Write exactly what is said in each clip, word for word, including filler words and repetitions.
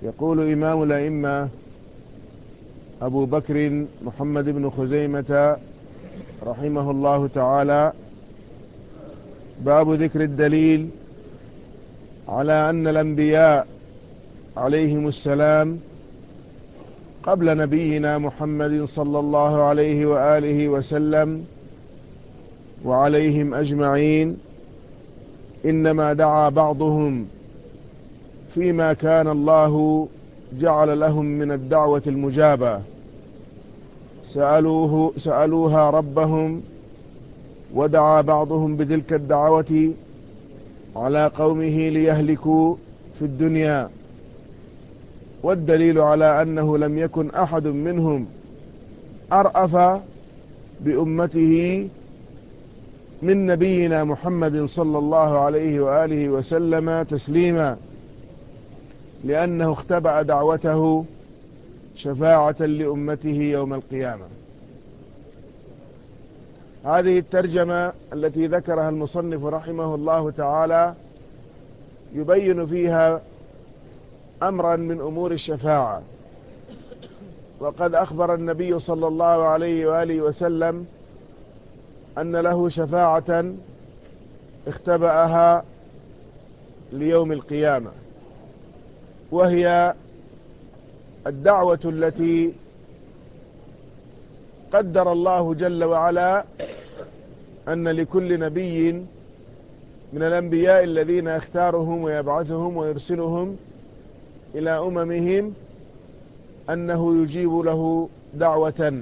يقول إمام الأئمة أبو بكر محمد بن خزيمة رحمه الله تعالى: باب ذكر الدليل على أن الأنبياء عليهم السلام قبل نبينا محمد صلى الله عليه وآله وسلم وعليهم أجمعين إنما دعا بعضهم فيما كان الله جعل لهم من الدعوة المجابة، سألوه سألوها ربهم، ودعا بعضهم بتلك الدعوة على قومه ليهلكوا في الدنيا. والدليل على أنه لم يكن أحد منهم أرأف بأمته من نبينا محمد صلى الله عليه وآله وسلم تسليما، لأنه اختبأ دعوته شفاعة لأمته يوم القيامة. هذه الترجمة التي ذكرها المصنف رحمه الله تعالى يبين فيها أمرا من أمور الشفاعة. وقد أخبر النبي صلى الله عليه وآله وسلم أن له شفاعة اختبأها ليوم القيامة، وهي الدعوة التي قدر الله جل وعلا أن لكل نبي من الأنبياء الذين اختارهم ويبعثهم ويرسلهم إلى أممهم أنه يجيب له دعوة،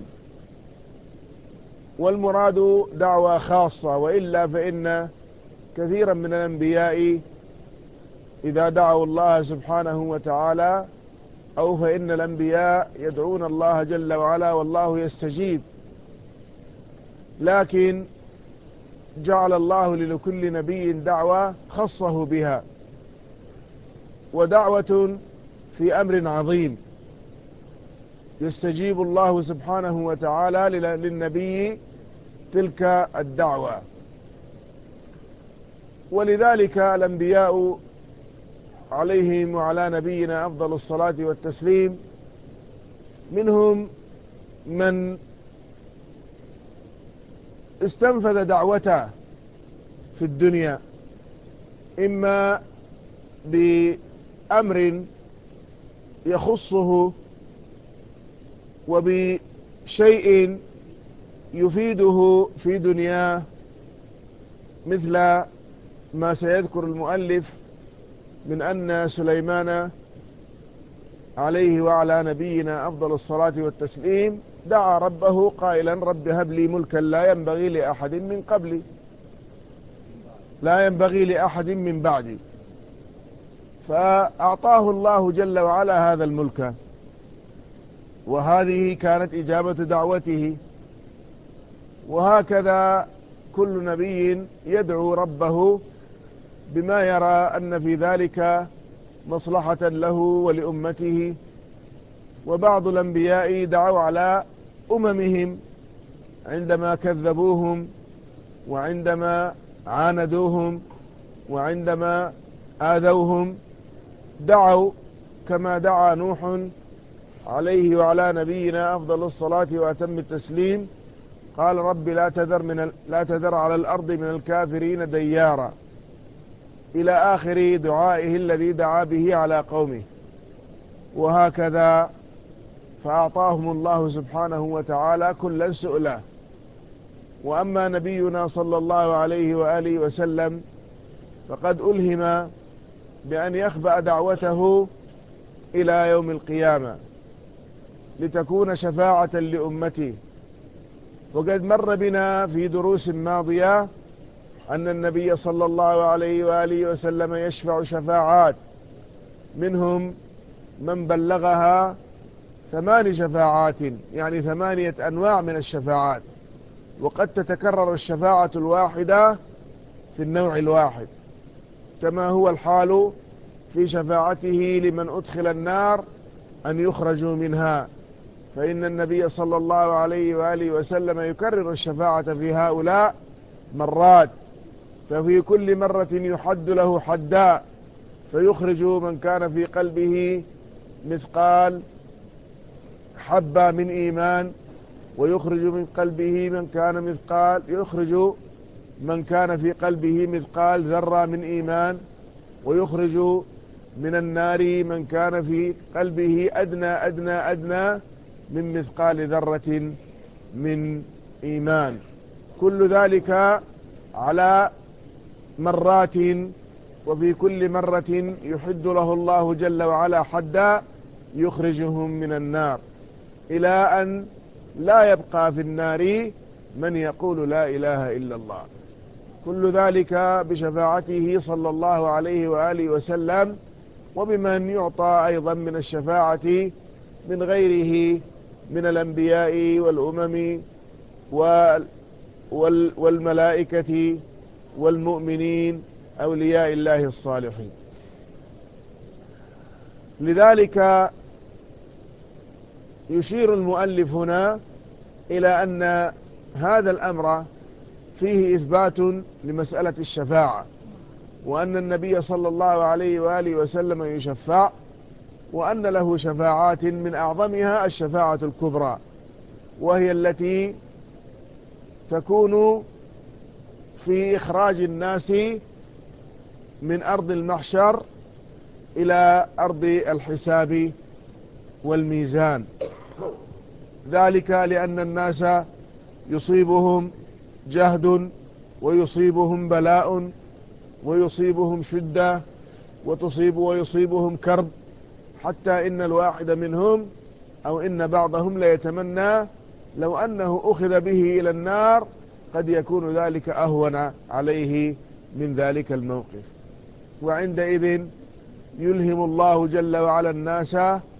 والمراد دعوة خاصة، وإلا فإن كثيرا من الأنبياء إذا دعوا الله سبحانه وتعالى أو فإن الأنبياء يدعون الله جل وعلا والله يستجيب، لكن جعل الله لكل نبي دعوة خصه بها، ودعوة في أمر عظيم يستجيب الله سبحانه وتعالى للنبي تلك الدعوة. ولذلك الأنبياء عليهم وعلى نبينا أفضل الصلاة والتسليم منهم من استنفذ دعوته في الدنيا، إما بأمر يخصه وبشيء يفيده في دنياه، مثل ما سيذكر المؤلف من أن سليمان عليه وعلى نبينا أفضل الصلاة والتسليم دعا ربه قائلا: رب هب لي ملكا لا ينبغي لأحد من قبلي لا ينبغي لأحد من بعدي، فأعطاه الله جل وعلا هذا الملك، وهذه كانت إجابة دعوته. وهكذا كل نبي يدعو ربه بما يرى أن في ذلك مصلحة له ولأمته. وبعض الأنبياء دعوا على أممهم عندما كذبوهم وعندما عاندوهم وعندما آذوهم، دعوا كما دعا نوح عليه وعلى نبينا أفضل الصلاة وأتم التسليم، قال: رب لا تذر, من ال... لا تذر على الأرض من الكافرين ديارا، إلى آخر دعائه الذي دعا به على قومه. وهكذا فأعطاهم الله سبحانه وتعالى كلا سؤلا. وأما نبينا صلى الله عليه وآله وسلم فقد ألهم بأن يخبأ دعوته إلى يوم القيامة لتكون شفاعة لأمته. وقد مر بنا في دروس ماضية أن النبي صلى الله عليه وآله وسلم يشفع شفاعات، منهم من بلغها ثمان شفاعات، يعني ثمانية أنواع من الشفاعات، وقد تتكرر الشفاعة الواحدة في النوع الواحد، كما هو الحال في شفاعته لمن أدخل النار أن يخرجوا منها، فإن النبي صلى الله عليه وآله وسلم يكرر الشفاعة في هؤلاء مرات، ففي كل مرة يحد له حدا فيخرج من كان في قلبه مثقال حبة من إيمان، ويخرج من قلبه من كان مثقال يخرج من كان في قلبه مثقال ذرة من إيمان، ويخرج من النار من كان في قلبه أدنى أدنى أدنى من مثقال ذرة من إيمان. كل ذلك على مرات، وفي كل مرة يحد له الله جل وعلا حدا يخرجهم من النار، إلى أن لا يبقى في النار من يقول لا إله إلا الله. كل ذلك بشفاعته صلى الله عليه وآله وسلم، وبمن يعطى أيضا من الشفاعة من غيره من الأنبياء والأمم والملائكة والمؤمنين أولياء الله الصالحين. لذلك يشير المؤلف هنا إلى أن هذا الأمر فيه إثبات لمسألة الشفاعة، وأن النبي صلى الله عليه وآله وسلم يشفع، وأن له شفاعات من أعظمها الشفاعة الكبرى، وهي التي تكون في إخراج الناس من أرض المحشر إلى أرض الحساب والميزان. ذلك لأن الناس يصيبهم جهد، ويصيبهم بلاء، ويصيبهم شدة، وتصيب ويصيبهم كرب، حتى إن الواحد منهم أو إن بعضهم ليتمنى لو أنه أخذ به إلى النار قد يكون ذلك أهون عليه من ذلك الموقف. وعندئذ يلهم الله جل وعلا الناس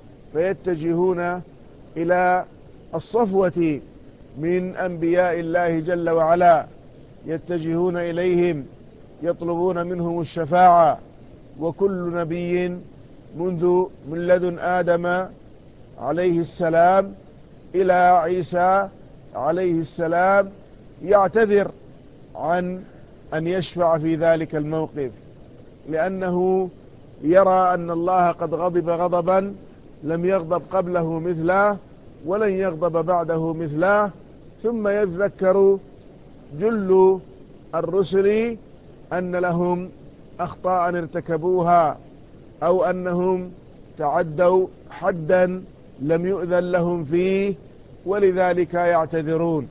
فيتجهون إلى الصفوة من أنبياء الله جل وعلا، يتجهون إليهم يطلبون منهم الشفاعة. وكل نبي منذ من لدن آدم عليه السلام إلى عيسى عليه السلام يعتذر عن أن يشفع في ذلك الموقف، لأنه يرى أن الله قد غضب غضبا لم يغضب قبله مثله ولن يغضب بعده مثله. ثم يذكر جل الرسل أن لهم أخطاء ارتكبوها، أو أنهم تعدوا حدا لم يؤذن لهم فيه، ولذلك يعتذرون.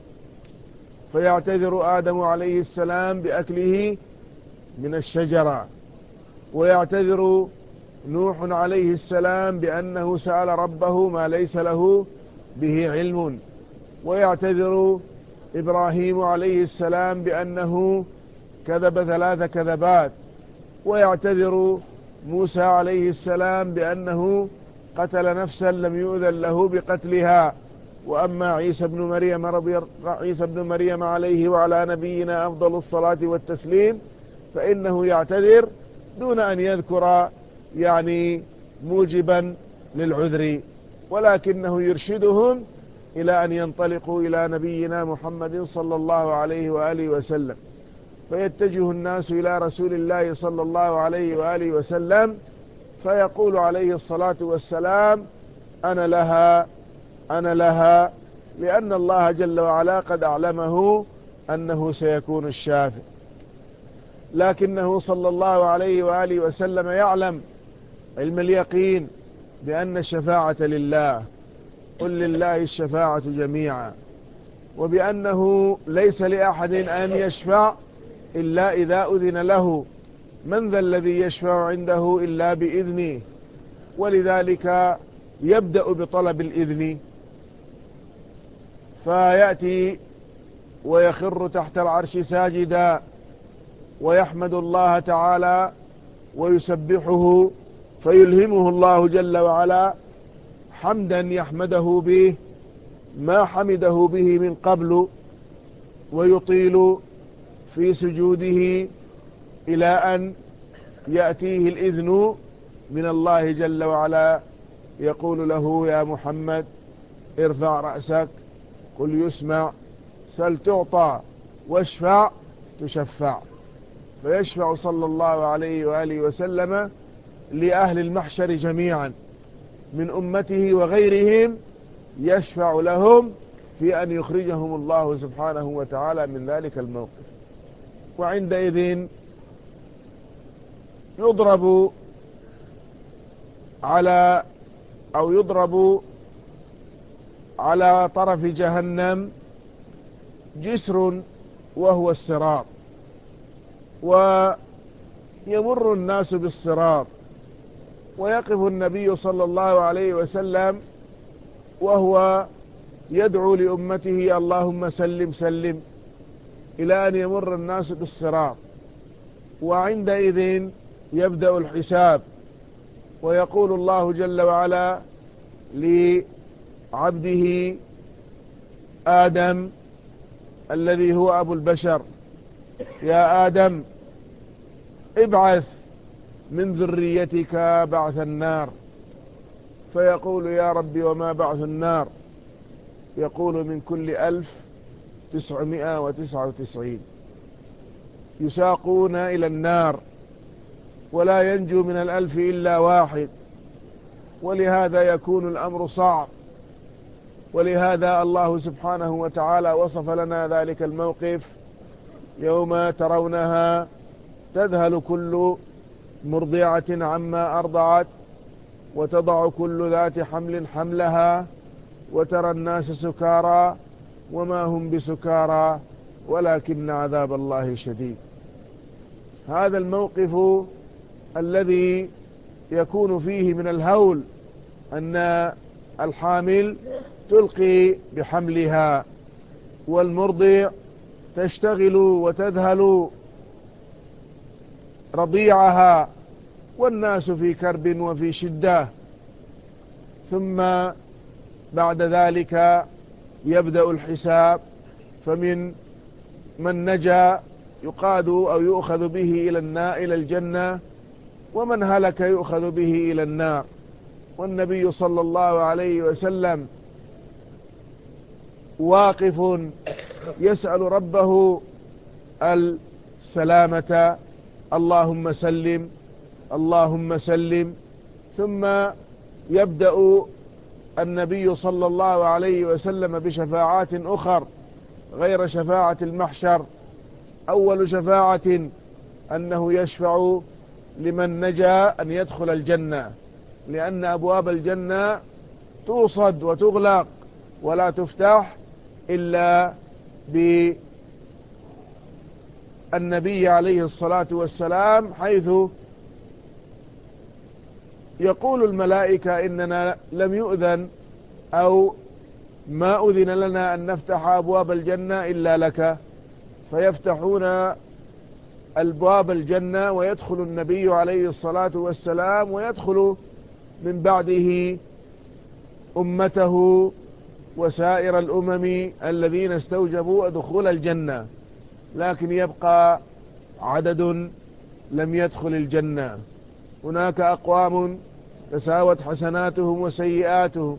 فيعتذر آدم عليه السلام بأكله من الشجرة، ويعتذر نوح عليه السلام بأنه سأل ربه ما ليس له به علم، ويعتذر إبراهيم عليه السلام بأنه كذب ثلاث كذبات، ويعتذر موسى عليه السلام بأنه قتل نفسا لم يؤذن له بقتلها. وأما عيسى بن مريم رضي عيسى بن مريم عليه وعلى نبينا أفضل الصلاة والتسليم فإنه يعتذر دون أن يذكر يعني موجبا للعذر، ولكنه يرشدهم إلى أن ينطلقوا إلى نبينا محمد صلى الله عليه وآله وسلم. فيتجه الناس إلى رسول الله صلى الله عليه وآله وسلم، فيقول عليه الصلاة والسلام أنا لها أنا لها، لأن الله جل وعلا قد أعلمه أنه سيكون الشافع. لكنه صلى الله عليه وآله وسلم يعلم علم اليقين بأن الشفاعة لله، قل لله الشفاعة جميعا، وبأنه ليس لأحد أن يشفع إلا إذا أذن له، من ذا الذي يشفع عنده إلا بإذنه. ولذلك يبدأ بطلب الإذن، فيأتي ويخر تحت العرش ساجدا ويحمد الله تعالى ويسبحه، فيلهمه الله جل وعلا حمدا يحمده به ما حمده به من قبل، ويطيل في سجوده إلى أن يأتيه الإذن من الله جل وعلا يقول له يا محمد ارفع رأسك، قل يسمع، سل تعطى، واشفع تشفع. فيشفع صلى الله عليه وآله وسلم لأهل المحشر جميعا، من أمته وغيرهم يشفع لهم في أن يخرجهم الله سبحانه وتعالى من ذلك الموقف. وعندئذ يضرب على أو يضرب على طرف جهنم جسر وهو الصراط، ويمر الناس بالصراط، ويقف النبي صلى الله عليه وسلم وهو يدعو لأمته اللهم سلم سلم إلى أن يمر الناس بالصراط. وعندئذ يبدأ الحساب، ويقول الله جل وعلا لعبده آدم الذي هو أبو البشر: يا آدم ابعث من ذريتك بعث النار. فيقول: يا ربي وما بعث النار؟ يقول: من كل ألف تسعمائة وتسعة وتسعين يساقون إلى النار، ولا ينجو من الألف إلا واحد. ولهذا يكون الأمر صعب، ولهذا الله سبحانه وتعالى وصف لنا ذلك الموقف: يوم ترونها تذهل كل مرضعة عما أرضعت وتضع كل ذات حمل حملها وترى الناس سكارى وما هم بسكارى ولكن عذاب الله شديد. هذا الموقف الذي يكون فيه من الهول أن الحامل تلقي بحملها، والمرضع تشتغل وتذهل رضيعها، والناس في كرب وفي شدة. ثم بعد ذلك يبدأ الحساب، فمن من نجا يقاد أو يؤخذ به إلى الجنة، ومن هلك يؤخذ به إلى النار. والنبي صلى الله عليه وسلم واقف يسأل ربه السلامة: اللهم سلم اللهم سلم. ثم يبدأ النبي صلى الله عليه وسلم بشفاعات أخر غير شفاعة المحشر. أول شفاعة أنه يشفع لمن نجا أن يدخل الجنة، لأن أبواب الجنة توصد وتغلق ولا تفتح إلا بالنبي عليه الصلاة والسلام، حيث يقول الملائكة: إننا لم يؤذن أو ما أذن لنا أن نفتح أبواب الجنة إلا لك. فيفتحون أبواب الجنة ويدخل النبي عليه الصلاة والسلام، ويدخل من بعده أمته وسائر الأمم الذين استوجبوا دخول الجنة، لكن يبقى عدد لم يدخل الجنة. هناك أقوام تساوت حسناتهم وسيئاتهم،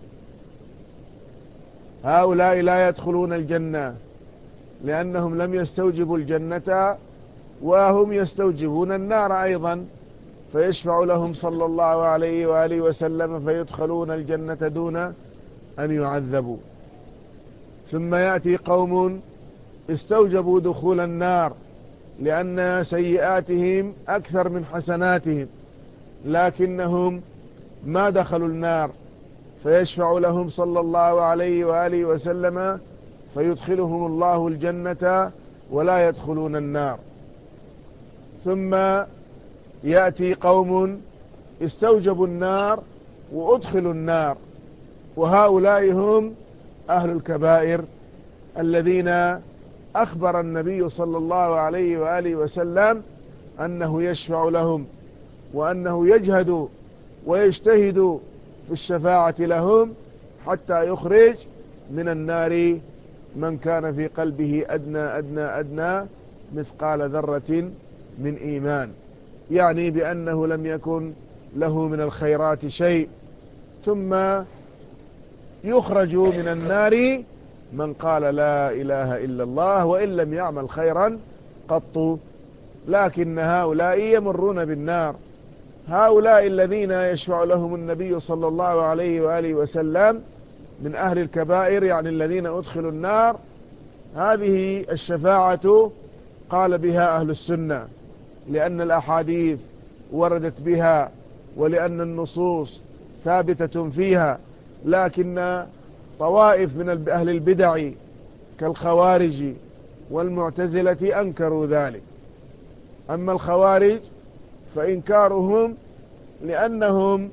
هؤلاء لا يدخلون الجنة لأنهم لم يستوجبوا الجنة، وهم يستوجبون النار أيضا، فيشفع لهم صلى الله عليه وآله وسلم فيدخلون الجنة دون أن يعذبوا. ثم يأتي قوم استوجبوا دخول النار لأن سيئاتهم أكثر من حسناتهم، لكنهم ما دخلوا النار، فيشفع لهم صلى الله عليه وآله وسلم فيدخلهم الله الجنة ولا يدخلون النار. ثم يأتي قوم استوجبوا النار وأدخلوا النار، وهؤلاء هم أهل الكبائر الذين أخبر النبي صلى الله عليه وآله وسلم أنه يشفع لهم، وأنه يجهد ويجتهد في الشفاعة لهم حتى يخرج من النار من كان في قلبه أدنى أدنى أدنى مثقال ذرة من إيمان، يعني بأنه لم يكن له من الخيرات شيء. ثم يخرج من النار من قال لا إله إلا الله وإن لم يعمل خيرا قط. لكن هؤلاء يمرون بالنار، هؤلاء الذين يشفع لهم النبي صلى الله عليه وآله وسلم من أهل الكبائر، يعني الذين أدخلوا النار، هذه الشفاعة قال بها أهل السنة، لأن الأحاديث وردت بها ولأن النصوص ثابتة فيها. لكن طوائف من أهل البدع كالخوارج والمعتزلة أنكروا ذلك. أما الخوارج فإنكارهم لأنهم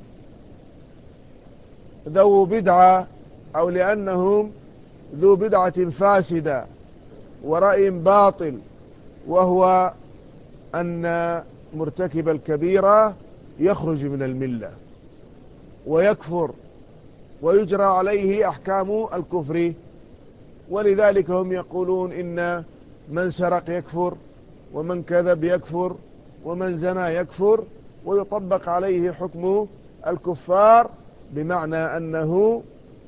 ذو بدعة، أو لأنهم ذو بدعة فاسدة ورأي باطل، وهو أن مرتكب الكبيرة يخرج من الملة ويكفر ويجرى عليه أحكام الكفر. ولذلك هم يقولون إن من سرق يكفر، ومن كذب يكفر، ومن زنى يكفر، ويطبق عليه حكم الكفار، بمعنى أنه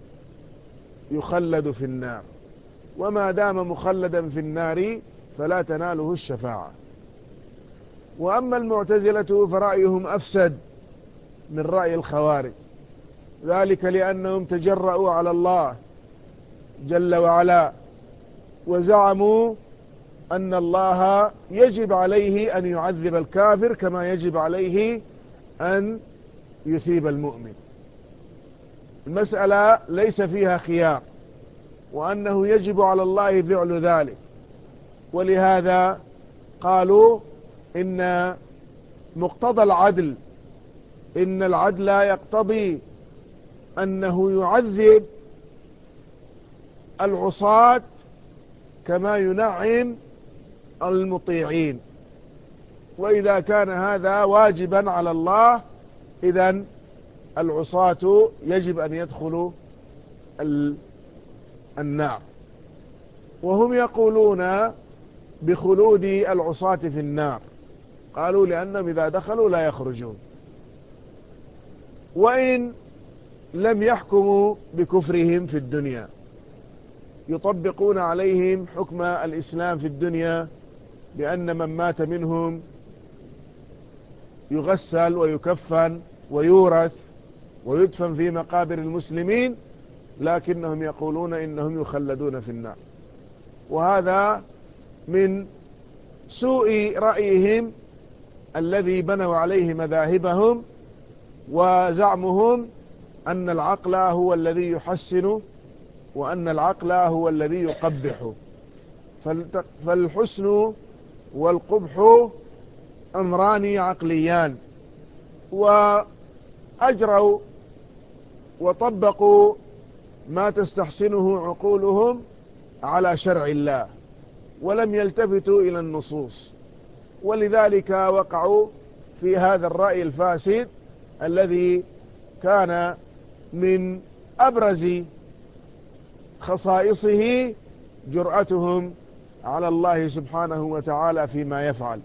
يخلد في النار، وما دام مخلدا في النار فلا تناله الشفاعة. وأما المعتزلة فرأيهم أفسد من رأي الخوارج، ذلك لأنهم تجرؤوا على الله جل وعلا، وزعموا أن الله يجب عليه أن يعذب الكافر كما يجب عليه أن يثيب المؤمن. المسألة ليس فيها خيار، وأنه يجب على الله فعل ذلك. ولهذا قالوا إن مقتضى العدل، إن العدل يقتضي أنه يعذب العصاة كما ينعم المطيعين. وإذا كان هذا واجبا على الله، إذن العصاة يجب أن يدخلوا النار. وهم يقولون بخلود العصاة في النار، قالوا لأنهم إذا دخلوا لا يخرجون، وإن لم يحكموا بكفرهم في الدنيا، يطبقون عليهم حكم الإسلام في الدنيا، بأن من مات منهم يغسل ويكفن ويورث ويدفن في مقابر المسلمين، لكنهم يقولون إنهم يخلدون في النار. وهذا من سوء رأيهم الذي بنوا عليه مذاهبهم، وزعمهم أن العقل هو الذي يحسن، وأن العقل هو الذي يقبح. فالحسن والقبح أمران عقليان، وأجروا وطبقوا ما تستحسنه عقولهم على شرع الله، ولم يلتفتوا إلى النصوص. ولذلك وقعوا في هذا الرأي الفاسد الذي كان من أبرز خصائصه جرأتهم على الله سبحانه وتعالى فيما يفعل،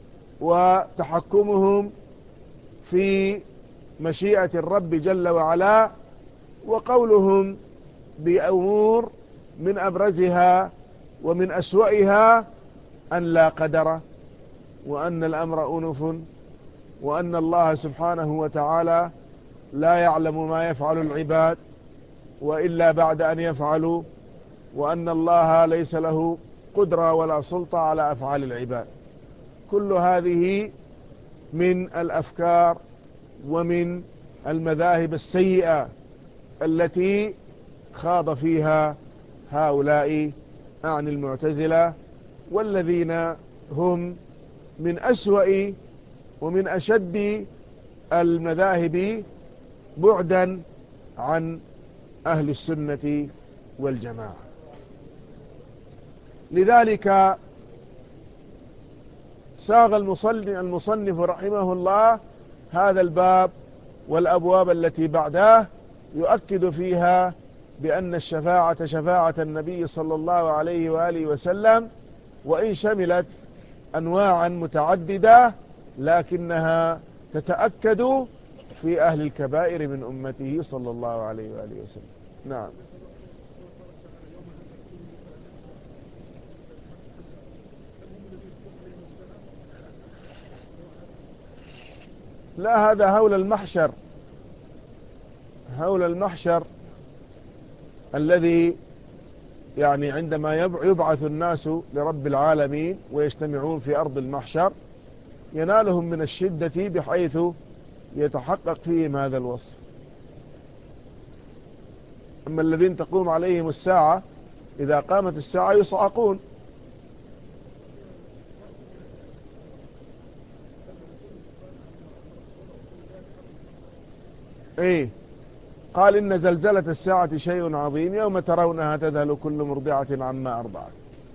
وتحكمهم في مشيئة الرب جل وعلا، وقولهم بأمور من أبرزها ومن أسوأها أن لا قدر، وأن الأمر أنف، وأن الله سبحانه وتعالى لا يعلم ما يفعل العباد وإلا بعد أن يفعلوا، وأن الله ليس له قدرة ولا سلطة على أفعال العباد. كل هذه من الأفكار ومن المذاهب السيئة التي خاض فيها هؤلاء عن المعتزلة، والذين هم من أسوأ ومن أشد المذاهب بعدا عن أهل السنة والجماعة. لذلك ساغ المصنف رحمه الله هذا الباب والأبواب التي بعده، يؤكد فيها بأن الشفاعة شفاعة النبي صلى الله عليه وآله وسلم، وإن شملت أنواعا متعددة، لكنها تتأكد في أهل الكبائر من أمته صلى الله عليه وآله وسلم. نعم. لا، هذا هول المحشر، هول المحشر الذي يعني عندما يبعث الناس لرب العالمين ويجتمعون في أرض المحشر ينالهم من الشدة بحيث يتحقق فيهم هذا الوصف. أما الذين تقوم عليهم الساعة إذا قامت الساعة يصعقون. إيه، قال إن زلزلة الساعة شيء عظيم يوم ترونها تذهل كل مرضعة عما أرضعت.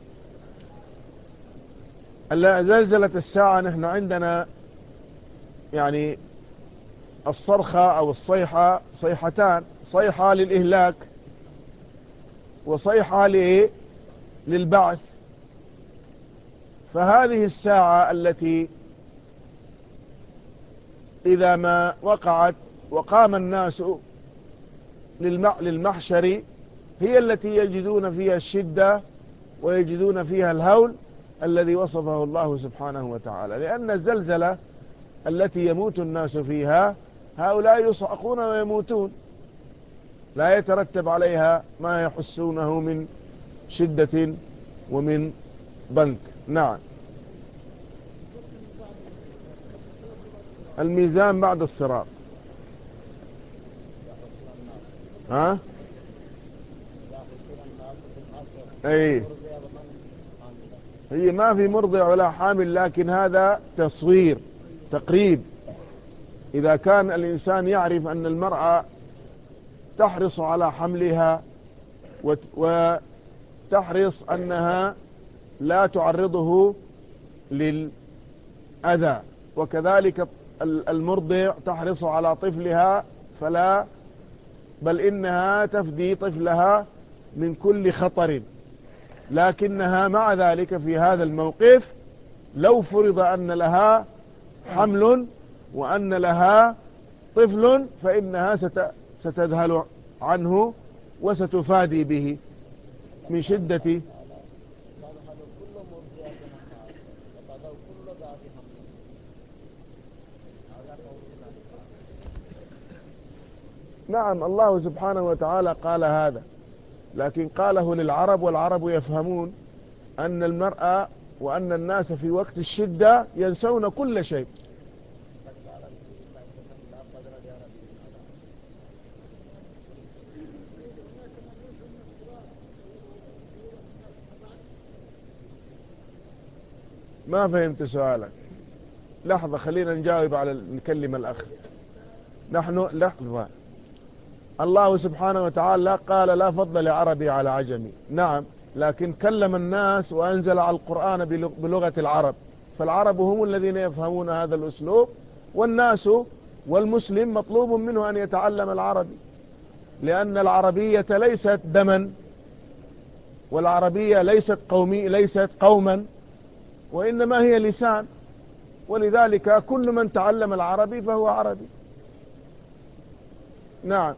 زلزلة الساعة نحن عندنا يعني الصرخة أو الصيحة صيحتان، صيحة للإهلاك وصيحة للبعث. فهذه الساعة التي إذا ما وقعت وقام الناس للمحشر هي التي يجدون فيها الشدة ويجدون فيها الهول الذي وصفه الله سبحانه وتعالى. لأن الزلزلة التي يموت الناس فيها هؤلاء يصعقون ويموتون، لا يترتب عليها ما يحسونه من شدة ومن ضنك. نعم. الميزان بعد الصراط. ها؟ اي، هي ما في مرضع ولا حامل، لكن هذا تصوير تقريب. إذا كان الإنسان يعرف أن المرأة تحرص على حملها وتحرص أنها لا تعرضه للأذى، وكذلك المرضع تحرص على طفلها فلا بل إنها تفدي طفلها من كل خطر، لكنها مع ذلك في هذا الموقف لو فرض أن لها حمل وأن لها طفل فإنها ستذهل عنه وستفادي به من شدة. نعم، الله سبحانه وتعالى قال هذا، لكن قاله للعرب، والعرب يفهمون أن المرأة وأن الناس في وقت الشدة ينسون كل شيء. ما فهمت سؤالك. لحظة، خلينا نجاوب على نكلم الأخ. نحن لحظة، الله سبحانه وتعالى قال لا فضل لعربي على عجمي. نعم، لكن كلم الناس وأنزل على القرآن بلغة العرب، فالعرب هم الذين يفهمون هذا الأسلوب، والناس والمسلم مطلوب منه أن يتعلم العربي، لأن العربية ليست دما، والعربية ليست قومي ليست قوما، وإنما هي لسان، ولذلك كل من تعلم العربي فهو عربي. نعم.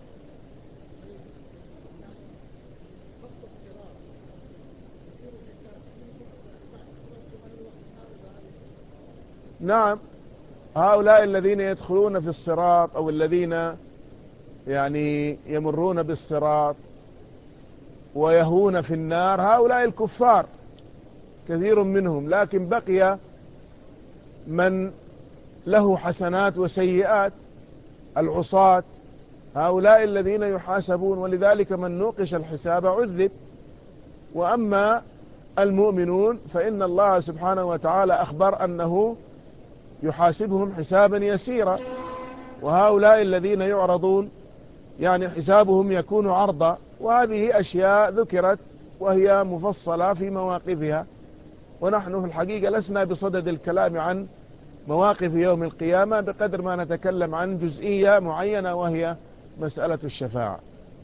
نعم، هؤلاء الذين يدخلون في الصراط أو الذين يعني يمرون بالصراط ويهون في النار هؤلاء الكفار كثير منهم، لكن بقي من له حسنات وسيئات، العصاة، هؤلاء الذين يحاسبون، ولذلك من نوقش الحساب عذب. وأما المؤمنون فإن الله سبحانه وتعالى أخبر أنه يحاسبهم حسابا يسيرا، وهؤلاء الذين يعرضون يعني حسابهم يكون عرضا، وهذه أشياء ذكرت وهي مفصلة في مواقفها، ونحن في الحقيقة لسنا بصدد الكلام عن مواقف يوم القيامة بقدر ما نتكلم عن جزئية معينة وهي مسألة الشفاعة.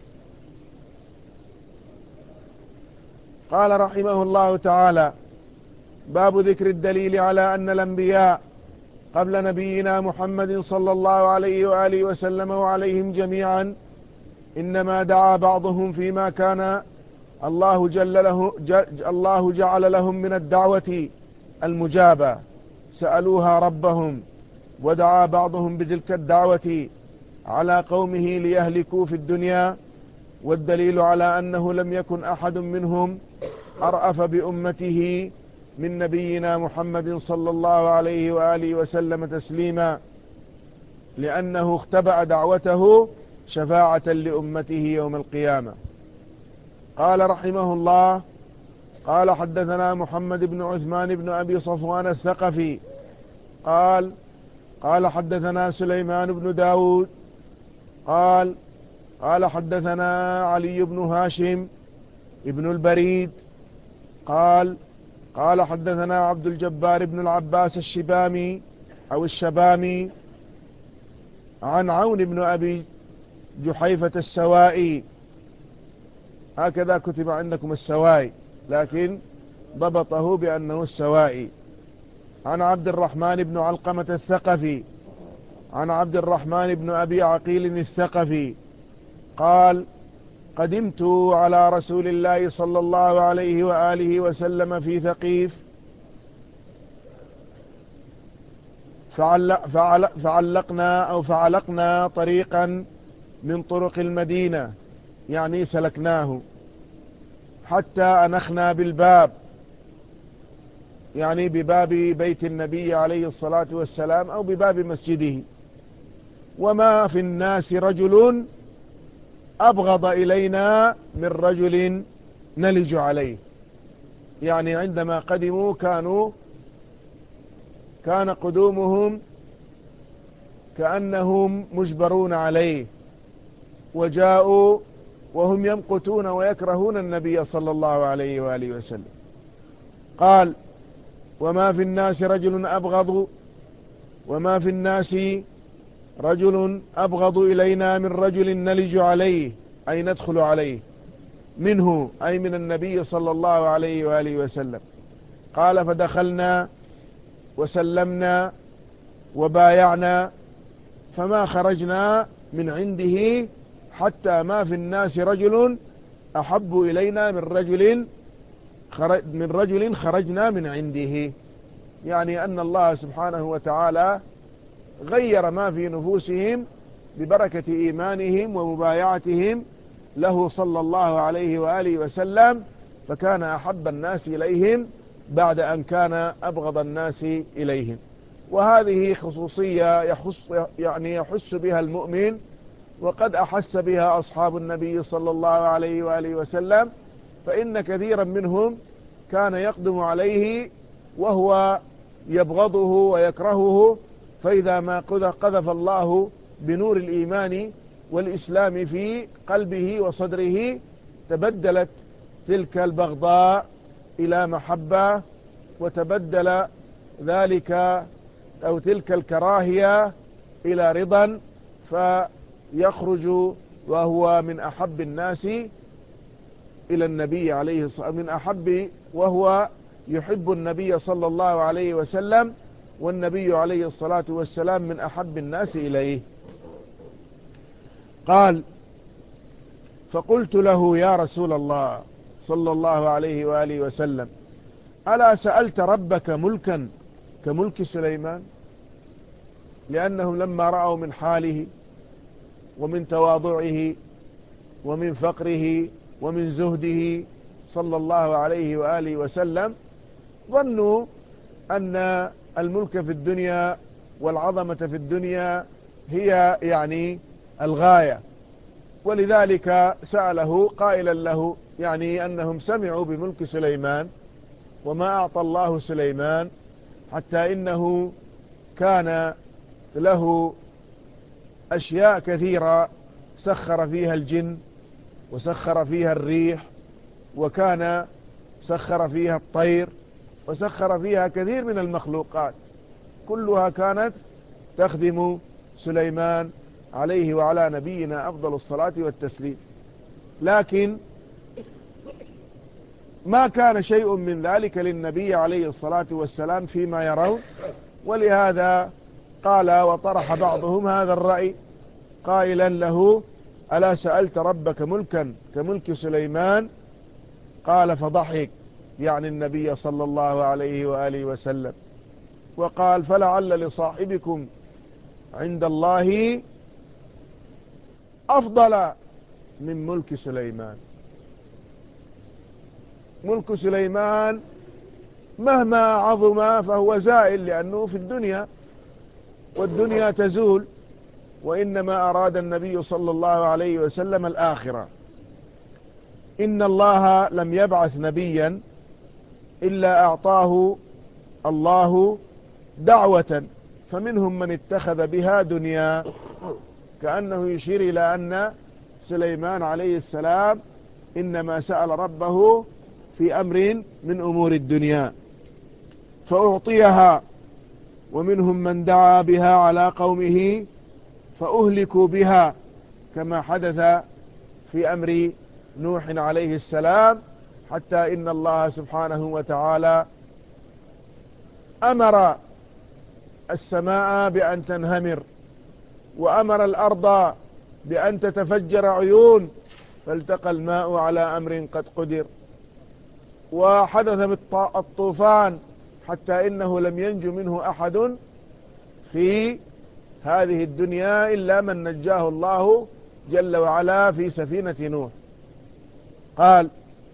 قال رحمه الله تعالى: باب ذكر الدليل على أن الأنبياء قبل نبينا محمد صلى الله عليه وآله وسلم وعليهم جميعا إنما دعا بعضهم فيما كان الله جل له جل الله جعل لهم من الدعوة المجابة، سألوها ربهم ودعا بعضهم بتلك الدعوة على قومه ليهلكوا في الدنيا، والدليل على أنه لم يكن أحد منهم أرأف بأمته من نبينا محمد صلى الله عليه وآله وسلم تسليما، لأنه اختبأ دعوته شفاعة لأمته يوم القيامة. قال رحمه الله: قال حدثنا محمد بن عثمان بن أبي صفوان الثقفي قال قال حدثنا سليمان بن داود قال قال حدثنا علي بن هاشم ابن البريد قال قال حدثنا عبد الجبار بن العباس الشبامي أو الشبامي عن عون بن أبي جحيفة السوائي، هكذا كتب عندكم السوائي لكن ضبطه بأنه السوائي، عن عبد الرحمن بن علقمة الثقفي عن عبد الرحمن بن أبي عقيل الثقفي قال: قدمت على رسول الله صلى الله عليه وآله وسلم في ثقيف، فعلق فعلق فعلقنا أو فعلقنا طريقا من طرق المدينة، يعني سلكناه حتى أنخنا بالباب، يعني بباب بيت النبي عليه الصلاة والسلام أو بباب مسجده، وما في الناس رجل أبغض إلينا من رجل نلج عليه، يعني عندما قدموا كانوا كان قدومهم كأنهم مجبرون عليه، وجاءوا وهم يمقتون ويكرهون النبي صلى الله عليه وآله وسلم. قال: وما في الناس رجل أبغض وما في الناس رجل أبغض إلينا من رجل نلج عليه، أي ندخل عليه، منه أي من النبي صلى الله عليه وآله وسلم. قال: فدخلنا وسلمنا وبايعنا، فما خرجنا من عنده حتى ما في الناس رجل أحب إلينا من رجل خرج من رجل خرجنا من عنده، يعني أن الله سبحانه وتعالى غير ما في نفوسهم ببركة إيمانهم ومبايعتهم له صلى الله عليه وآله وسلم، فكان أحب الناس إليهم بعد أن كان أبغض الناس إليهم. وهذه خصوصية يخص يعني يحس بها المؤمن، وقد أحس بها أصحاب النبي صلى الله عليه وآله وسلم، فإن كثيرا منهم كان يقدم عليه وهو يبغضه ويكرهه، فإذا ما قذف الله بنور الإيمان والإسلام في قلبه وصدره تبدلت تلك البغضاء إلى محبة، وتبدل ذلك أو تلك الكراهية إلى رضا، فيخرج وهو من أحب الناس إلى النبي عليه الصلاة من أحب وهو يحب النبي صلى الله عليه وسلم، والنبي عليه الصلاة والسلام من أحب الناس إليه. قال: فقلت له: يا رسول الله صلى الله عليه وآله وسلم، ألا سألت ربك ملكا كملك سليمان؟ لأنهم لما رأوا من حاله ومن تواضعه ومن فقره ومن زهده صلى الله عليه وآله وسلم ظنوا أن الملك في الدنيا والعظمة في الدنيا هي يعني الغاية، ولذلك سأله قائلا له يعني أنهم سمعوا بملك سليمان وما أعطى الله سليمان، حتى إنه كان له أشياء كثيرة سخر فيها الجن وسخر فيها الريح، وكان سخر فيها الطير، وسخر فيها كثير من المخلوقات، كلها كانت تخدم سليمان عليه وعلى نبينا أفضل الصلاة والتسليم. لكن ما كان شيء من ذلك للنبي عليه الصلاة والسلام فيما يرون، ولهذا قال وطرح بعضهم هذا الرأي قائلا له: ألا سألت ربك ملكا كملك سليمان؟ قال فضحك، يعني النبي صلى الله عليه وآله وسلم، وقال: فلعل لصاحبكم عند الله أفضل من ملك سليمان. ملك سليمان مهما عظم فهو زائل، لأنه في الدنيا والدنيا تزول، وإنما أراد النبي صلى الله عليه وسلم الآخرة. إن الله لم يبعث نبيا إلا أعطاه الله دعوة، فمنهم من اتخذ بها دنيا، كأنه يشير إلى أن سليمان عليه السلام إنما سأل ربه في أمر من أمور الدنيا فأعطيها. ومنهم من دعا بها على قومه فأهلكوا بها، كما حدث في أمر نوح عليه السلام، حتى إن الله سبحانه وتعالى أمر السماء بأن تنهمر، وأمر الأرض بأن تتفجر عيون، فالتقى الماء على أمر قد قدر. وحدث الطوفان حتى إنه لم ينج منه أحد في هذه الدنيا إلا من نجاه الله جل وعلا في سفينة نوح. قال: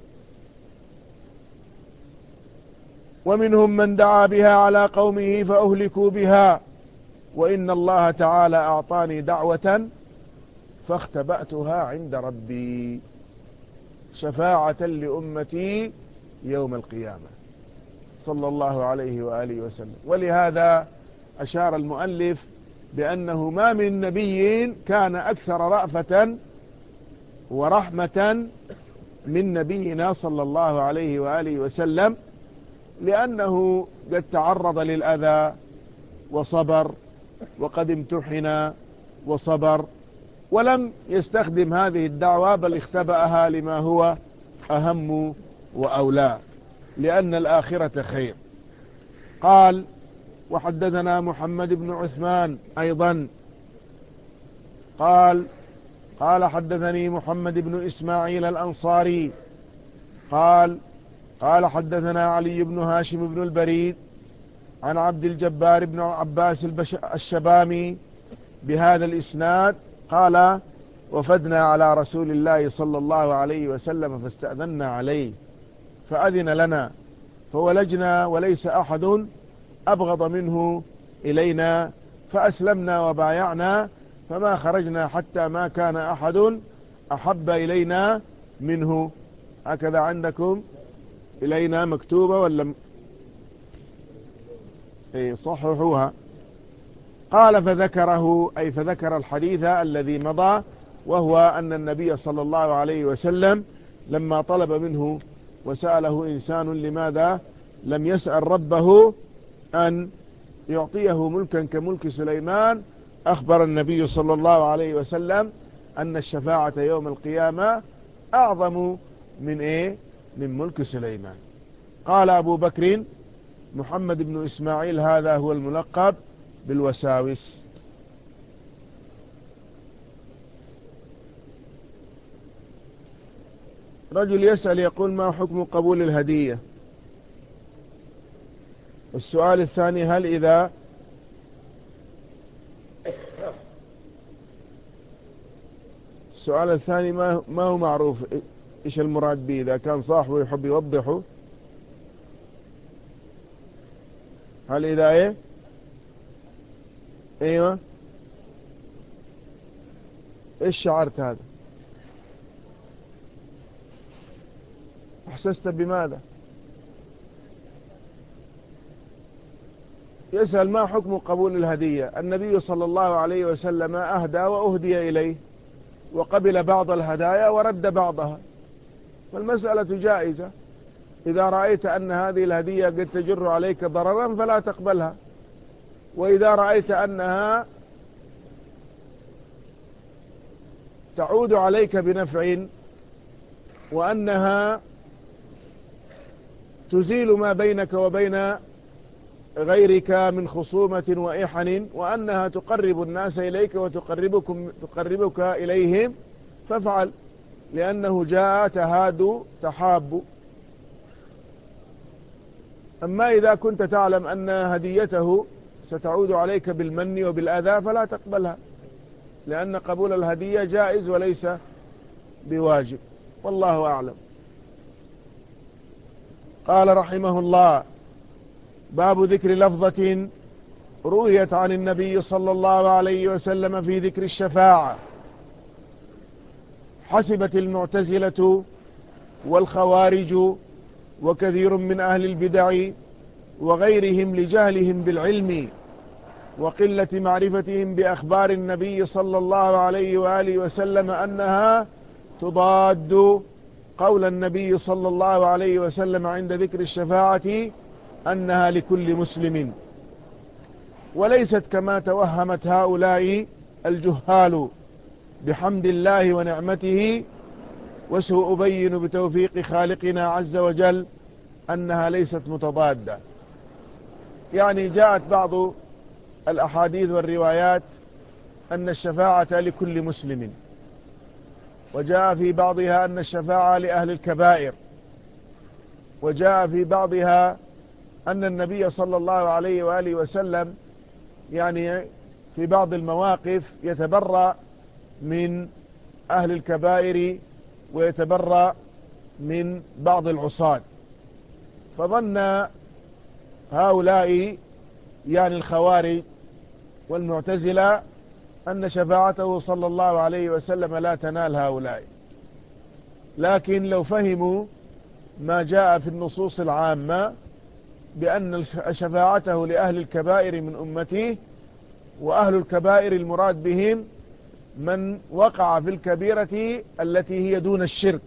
ومنهم من دعا بها على قومه فأهلكوا بها، وإن الله تعالى أعطاني دعوة فاختبأتها عند ربي شفاعة لأمتي يوم القيامة، صلى الله عليه وآله وسلم. ولهذا أشار المؤلف بأنه ما من نبي كان أكثر رأفة ورحمة من نبينا صلى الله عليه وآله وسلم، لأنه قد تعرض للأذى وصبر، وقد امتحن وصبر، ولم يستخدم هذه الدعوة بل اختبأها لما هو أهم وأولى، لأن الآخرة خير. قال: وحدثنا محمد بن عثمان أيضا قال قال حدثني محمد بن إسماعيل الأنصاري قال قال حدثنا علي بن هاشم بن البريد عن عبد الجبار بن عباس الشبامي بهذا الإسناد قال: وفدنا على رسول الله صلى الله عليه وسلم فاستأذنا عليه فأذن لنا فولجنا وليس أحد أبغض منه إلينا، فأسلمنا وبايعنا، فما خرجنا حتى ما كان أحد أحب إلينا منه. هكذا عندكم إلينا مكتوبة ولا إيه؟ صححوها. قال: فذكره، أي فذكر الحديث الذي مضى، وهو أن النبي صلى الله عليه وسلم لما طلب منه وسأله إنسان لماذا لم يسأل ربه أن يعطيه ملكا كملك سليمان، أخبر النبي صلى الله عليه وسلم أن الشفاعة يوم القيامة أعظم من إيه؟ من ملك سليمان. قال أبو بكر: محمد بن إسماعيل هذا هو الملقب بالوساوس. رجل يسأل يقول: ما حكم قبول الهدية؟ السؤال الثاني: هل إذا السؤال الثاني ما ما هو معروف إيش المراد به، إذا كان صاحبه يحب يوضحه. هل إذا إيه أيوة إيش شعرت هذا؟ أحسست بماذا؟ يسأل: ما حكم قبول الهدية؟ النبي صلى الله عليه وسلم أهدى وأهدي إليه، وقبل بعض الهدايا ورد بعضها، فالمسألة جائزة. إذا رأيت أن هذه الهدية قد تجر عليك ضررا فلا تقبلها، وإذا رأيت أنها تعود عليك بنفع، وأنها تزيل ما بينك وبين غيرك من خصومة وإحن، وأنها تقرب الناس إليك وتقربكم تقربك إليهم، فافعل، لأنه جاء تهاد تحاب. أما إذا كنت تعلم أن هديته ستعود عليك بالمن وبالأذى فلا تقبلها، لأن قبول الهدية جائز وليس بواجب، والله أعلم. قال رحمه الله: باب ذكر لفظة رويت عن النبي صلى الله عليه وسلم في ذكر الشفاعة. حسبت المعتزلة والخوارج وكثير من أهل البدع وغيرهم لجهلهم بالعلم وقلة معرفتهم بأخبار النبي صلى الله عليه وآله وسلم أنها تضاد قول النبي صلى الله عليه وسلم عند ذكر الشفاعة أنها لكل مسلم، وليست كما توهمت هؤلاء الجهال بحمد الله ونعمته. وسأبين بتوفيق خالقنا عز وجل أنها ليست متضادة. يعني جاءت بعض الأحاديث والروايات أن الشفاعة لكل مسلم، وجاء في بعضها أن الشفاعة لأهل الكبائر، وجاء في بعضها أن النبي صلى الله عليه وآله وسلم يعني في بعض المواقف يتبرأ من أهل الكبائر ويتبرأ من بعض العصاة. فظن هؤلاء يعني الخوارج والمعتزلة أن شفاعته صلى الله عليه وسلم لا تنال هؤلاء، لكن لو فهموا ما جاء في النصوص العامة بأن شفاعته لأهل الكبائر من أمته، وأهل الكبائر المراد بهم من وقع في الكبيرة التي هي دون الشرك،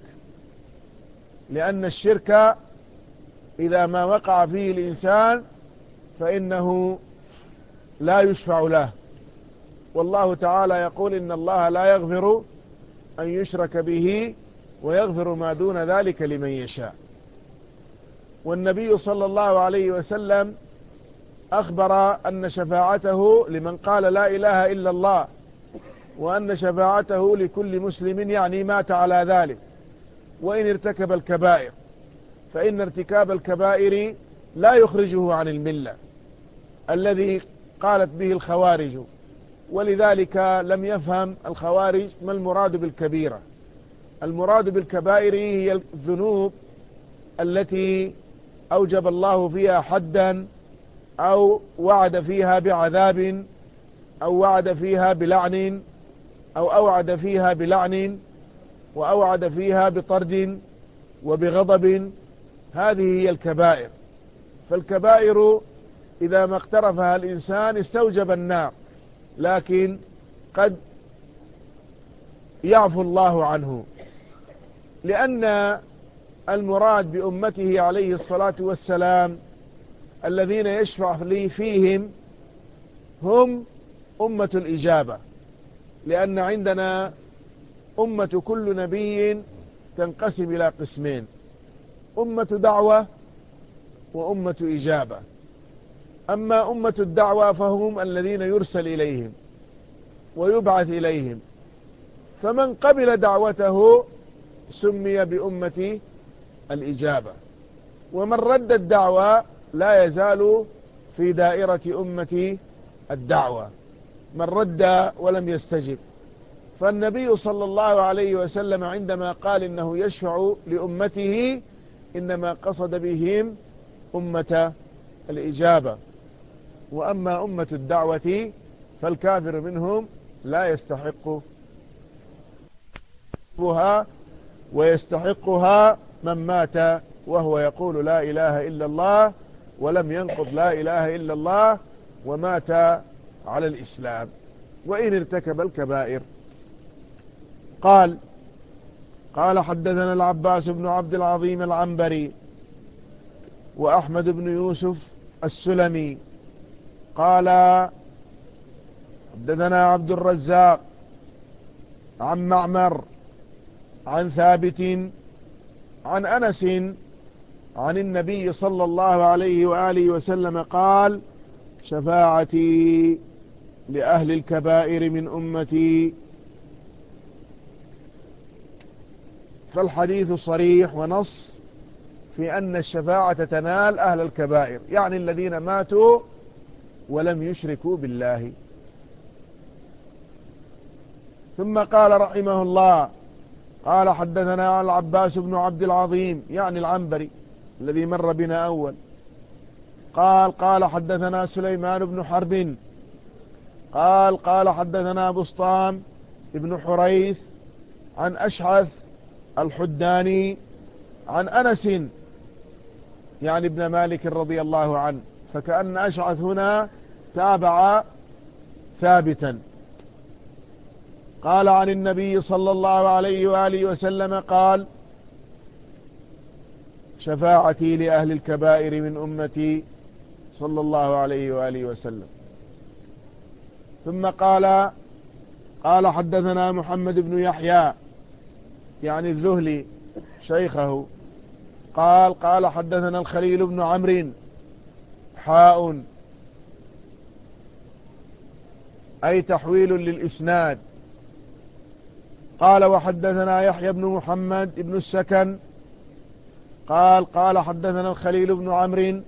لأن الشرك إذا ما وقع فيه الإنسان فإنه لا يشفع له، والله تعالى يقول: إن الله لا يغفر أن يشرك به ويغفر ما دون ذلك لمن يشاء. والنبي صلى الله عليه وسلم أخبر أن شفاعته لمن قال لا إله إلا الله، وأن شفاعته لكل مسلم يعني مات على ذلك وإن ارتكب الكبائر، فإن ارتكاب الكبائر لا يخرجه عن الملة الذي قالت به الخوارج. ولذلك لم يفهم الخوارج ما المراد بالكبيرة. المراد بالكبائر هي الذنوب التي أوجب الله فيها حدا، أو وعد فيها بعذاب، أو وعد فيها بلعن، أو أوعد فيها بلعن، وأوعد فيها بطرد وبغضب. هذه هي الكبائر. فالكبائر إذا ما اقترفها الإنسان استوجب النار، لكن قد يعفو الله عنه، لأن المراد بأمته عليه الصلاة والسلام الذين يشفع لي فيهم هم أمة الإجابة، لأن عندنا أمة كل نبي تنقسم إلى قسمين: أمة دعوة وأمة إجابة. أما أمة الدعوة فهم الذين يرسل إليهم ويبعث إليهم، فمن قبل دعوته سمي بأمة الإجابة، ومن رد الدعوة لا يزال في دائرة أمة الدعوة، من رد ولم يستجب. فالنبي صلى الله عليه وسلم عندما قال إنه يشفع لأمته إنما قصد بهم أمة الإجابة. وأما أمة الدعوة فالكافر منهم لا يستحقها، ويستحقها من مات وهو يقول لا إله إلا الله ولم ينقض لا إله إلا الله ومات على الإسلام وإن ارتكب الكبائر. قال قال حدثنا العباس بن عبد العظيم العنبري وأحمد بن يوسف السلمي قال حدثنا عبد الرزاق عن معمر عن ثابت عن أنس عن النبي صلى الله عليه وآله وسلم قال: شفاعتي لأهل الكبائر من أمتي. فالحديث صريح ونص في أن الشفاعة تنال أهل الكبائر، يعني الذين ماتوا ولم يشركوا بالله. ثم قال رحمه الله: قال حدثنا العباس بن عبد العظيم يعني العنبري الذي مر بنا أول، قال قال حدثنا سليمان بن حرب قال قال حدثنا بسطام ابن حريث عن أشعث الحداني عن أنس يعني ابن مالك رضي الله عنه، فكأن أشعث هنا تابع ثابتا. قال عن النبي صلى الله عليه وآله وسلم قال: شفاعتي لأهل الكبائر من أمتي، صلى الله عليه وآله وسلم. ثم قال قال حدثنا محمد بن يحيى يعني الذهلي شيخه، قال قال حدثنا الخليل بن عمرو حاء أي تحويل للإسناد. قال وحدثنا يحيى بن محمد بن السكن قال قال حدثنا الخليل بن عمرو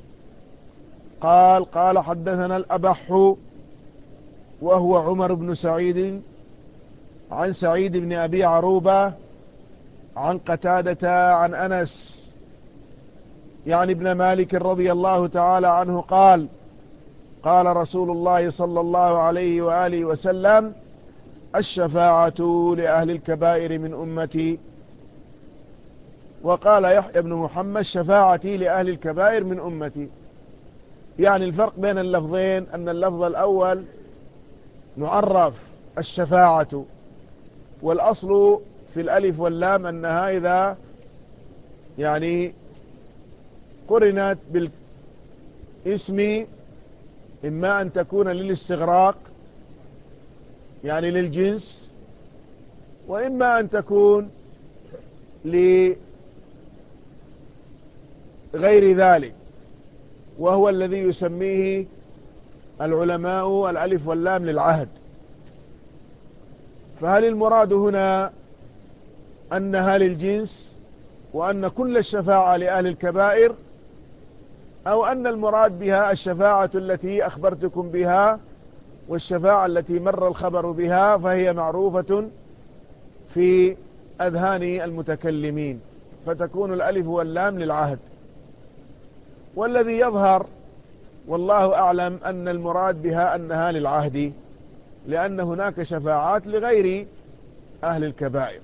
قال قال حدثنا الأبح وهو عمر بن سعيد عن سعيد بن أبي عروبة عن قتادة عن أنس يعني ابن مالك رضي الله تعالى عنه قال: قال رسول الله صلى الله عليه وآله وسلم: الشفاعة لأهل الكبائر من أمتي. وقال يحيى بن محمد: شفاعتي لأهل الكبائر من أمتي. يعني الفرق بين اللفظين أن اللفظ الأول معرف الشفاعة، والأصل في الألف واللام أنها إذا يعني قرنت بالاسم إما أن تكون للاستغراق يعني للجنس، وإما أن تكون لغير ذلك، وهو الذي يسميه العلماء الألف واللام للعهد. فهل المراد هنا أنها للجنس وأن كل الشفاعة لأهل الكبائر، أو أن المراد بها الشفاعة التي أخبرتكم بها والشفاعة التي مر الخبر بها فهي معروفة في أذهان المتكلمين، فتكون الألف واللام للعهد؟ والذي يظهر والله أعلم أن المراد بها أنها للعهد، لأن هناك شفاعات لغير أهل الكبائر،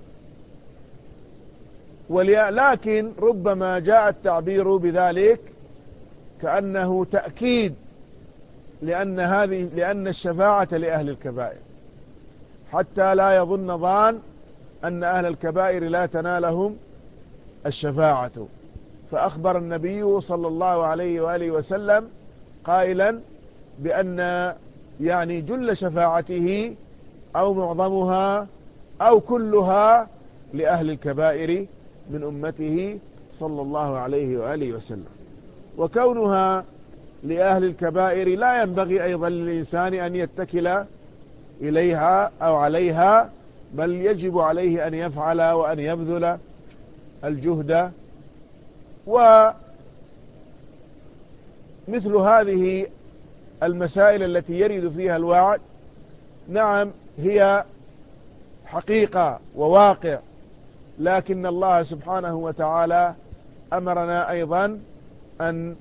ولكن ربما جاء التعبير بذلك كأنه تأكيد لأن هذه لأن الشفاعة لأهل الكبائر، حتى لا يظن ظان أن أهل الكبائر لا تنالهم الشفاعة. فأخبر النبي صلى الله عليه وآله وسلم قائلا بأن يعني جل شفاعته أو معظمها أو كلها لأهل الكبائر من أمته صلى الله عليه وآله وسلم. وكونها لأهل الكبائر لا ينبغي أيضا للإنسان أن يتكل إليها أو عليها، بل يجب عليه أن يفعل وأن يبذل الجهد. ومثل هذه المسائل التي يرد فيها الوعد نعم هي حقيقة وواقع، لكن الله سبحانه وتعالى أمرنا أيضا أن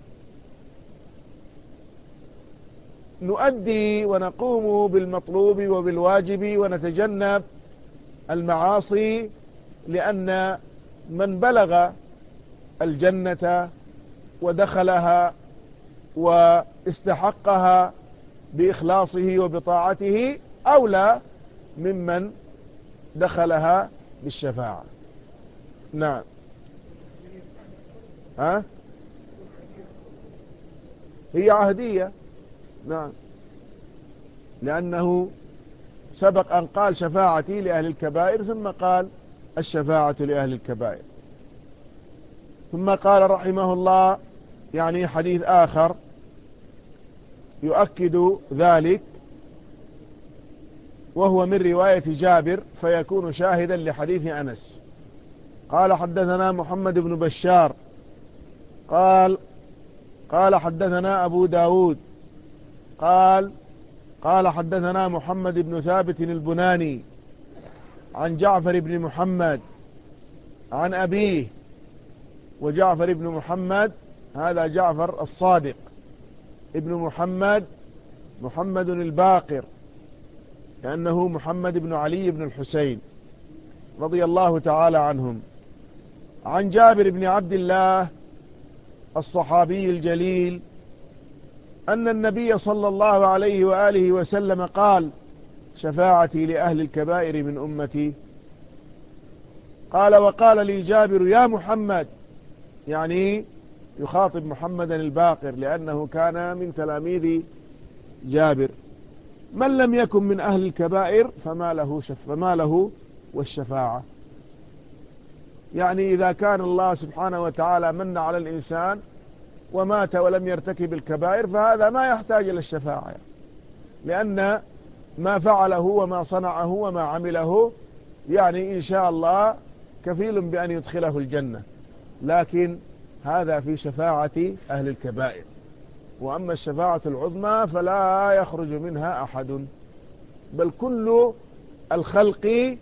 نؤدي ونقوم بالمطلوب وبالواجب ونتجنب المعاصي، لأن من بلغ الجنة ودخلها واستحقها بإخلاصه وبطاعته أولى ممن دخلها بالشفاعة. نعم. ها؟ هي عهدية. نعم، لأنه سبق أن قال شفاعتي لأهل الكبائر، ثم قال الشفاعة لأهل الكبائر. ثم قال رحمه الله يعني حديث آخر يؤكد ذلك، وهو من رواية جابر فيكون شاهدا لحديث أنس. قال حدثنا محمد بن بشار قال قال حدثنا أبو داود قال قال حدثنا محمد بن ثابت البناني عن جعفر بن محمد عن أبيه، وجعفر بن محمد هذا جعفر الصادق ابن محمد محمد الباقر، لأنه محمد بن علي بن الحسين رضي الله تعالى عنهم، عن جابر بن عبد الله الصحابي الجليل أن النبي صلى الله عليه وآله وسلم قال: شفاعتي لأهل الكبائر من أمتي. قال: وقال لي جابر: يا محمد، يعني يخاطب محمدا الباقر لأنه كان من تلاميذ جابر: من لم يكن من أهل الكبائر فما له شف فما له والشفاعة. يعني إذا كان الله سبحانه وتعالى من على الإنسان ومات ولم يرتكب الكبائر فهذا ما يحتاج إلى الشفاعة، لأن ما فعله وما صنعه وما عمله يعني إن شاء الله كفيل بأن يدخله الجنة، لكن هذا في شفاعة أهل الكبائر. وأما الشفاعة العظمى فلا يخرج منها أحد، بل كل الخلق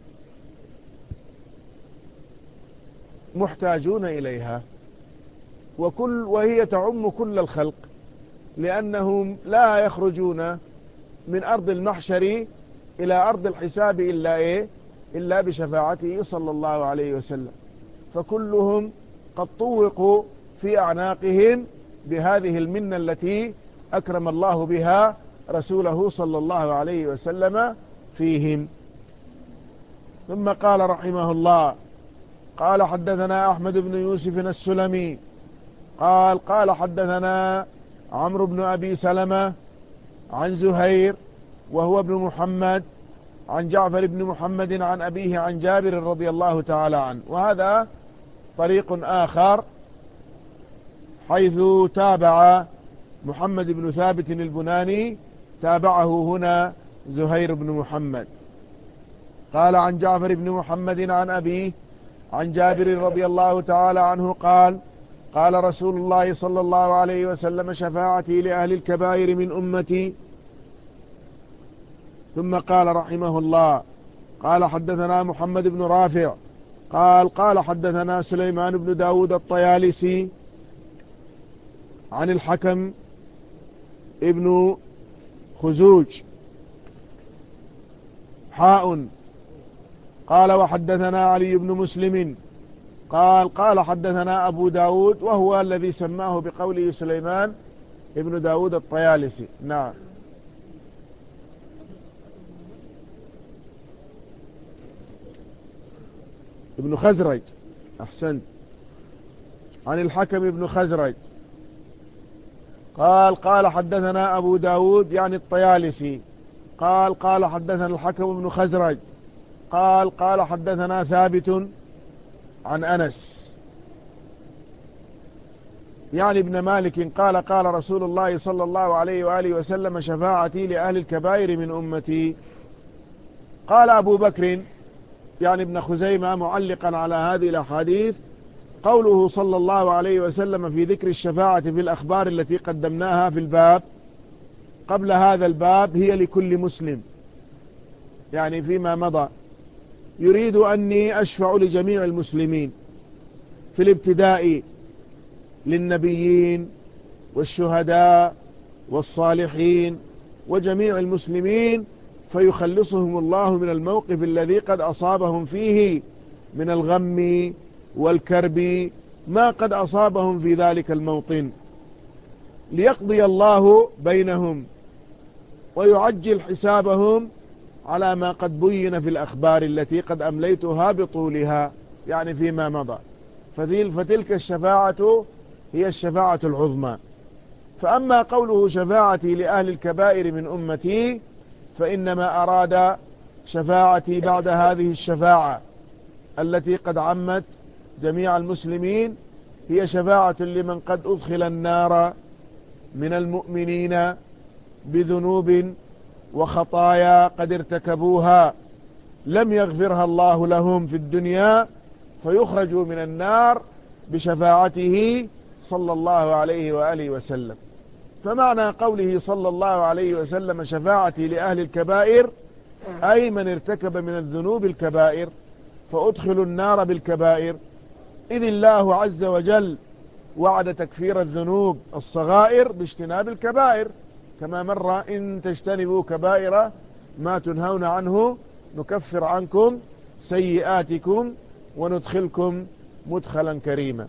محتاجون إليها، وكل وهي تعم كل الخلق، لأنهم لا يخرجون من أرض المحشر إلى أرض الحساب إلا إيه إلا بشفاعته صلى الله عليه وسلم، فكلهم قد طوقوا في أعناقهم بهذه المنة التي أكرم الله بها رسوله صلى الله عليه وسلم فيهم. ثم قال رحمه الله: قال حدثنا أحمد بن يوسف السلمي قال قال حدثنا عمرو بن أبي سلمة عن زهير وهو ابن محمد عن جعفر بن محمد عن أبيه عن جابر رضي الله تعالى عنه. وهذا طريق آخر حيث تابع محمد بن ثابت البناني، تابعه هنا زهير بن محمد. قال عن جعفر بن محمد عن أبيه عن جابر رضي الله تعالى عنه قال: قال رسول الله صلى الله عليه وسلم: شفاعتي لأهل الكبائر من أمتي. ثم قال رحمه الله: قال حدثنا محمد بن رافع قال قال حدثنا سليمان بن داود الطيالسي عن الحكم ابن خزوج حاء قال وحدثنا علي بن مسلم قال قال حدثنا أبو داود، وهو الذي سماه بقوله سليمان ابن داود الطيالسي. نعم. ابن خزرج، أحسنت، عن الحكم ابن خزرج قال قال حدثنا أبو داود يعني الطيالسي قال قال حدثنا الحكم ابن خزرج قال قال حدثنا ثابت عن أنس يعني ابن مالك قال قال رسول الله صلى الله عليه وآله وسلم: شفاعتي لأهل الكبائر من أمتي. قال أبو بكر يعني ابن خزيمة معلقا على هذه الأحاديث: قوله صلى الله عليه وسلم في ذكر الشفاعة في الأخبار التي قدمناها في الباب قبل هذا الباب هي لكل مسلم، يعني فيما مضى، يريد أني أشفع لجميع المسلمين في الابتداء للنبيين والشهداء والصالحين وجميع المسلمين، فيخلصهم الله من الموقف الذي قد أصابهم فيه من الغم والكرب ما قد أصابهم في ذلك الموطن، ليقضي الله بينهم ويعجل حسابهم على ما قد بين في الأخبار التي قد أمليتها بطولها، يعني فيما مضى. فتلك الشفاعة هي الشفاعة العظمى. فأما قوله شفاعتي لأهل الكبائر من أمتي فإنما أراد شفاعتي بعد هذه الشفاعة التي قد عمت جميع المسلمين، هي شفاعة لمن قد أدخل النار من المؤمنين بذنوب وخطايا قد ارتكبوها لم يغفرها الله لهم في الدنيا، فيخرجوا من النار بشفاعته صلى الله عليه وآله وسلم. فمعنى قوله صلى الله عليه وسلم شفاعتي لأهل الكبائر أي من ارتكب من الذنوب الكبائر فأدخلوا النار بالكبائر، إذ الله عز وجل وعد تكفير الذنوب الصغائر باجتناب الكبائر، كما مر إن تجتنبوا كبائر ما تنهون عنه نكفر عنكم سيئاتكم وندخلكم مدخلا كريما.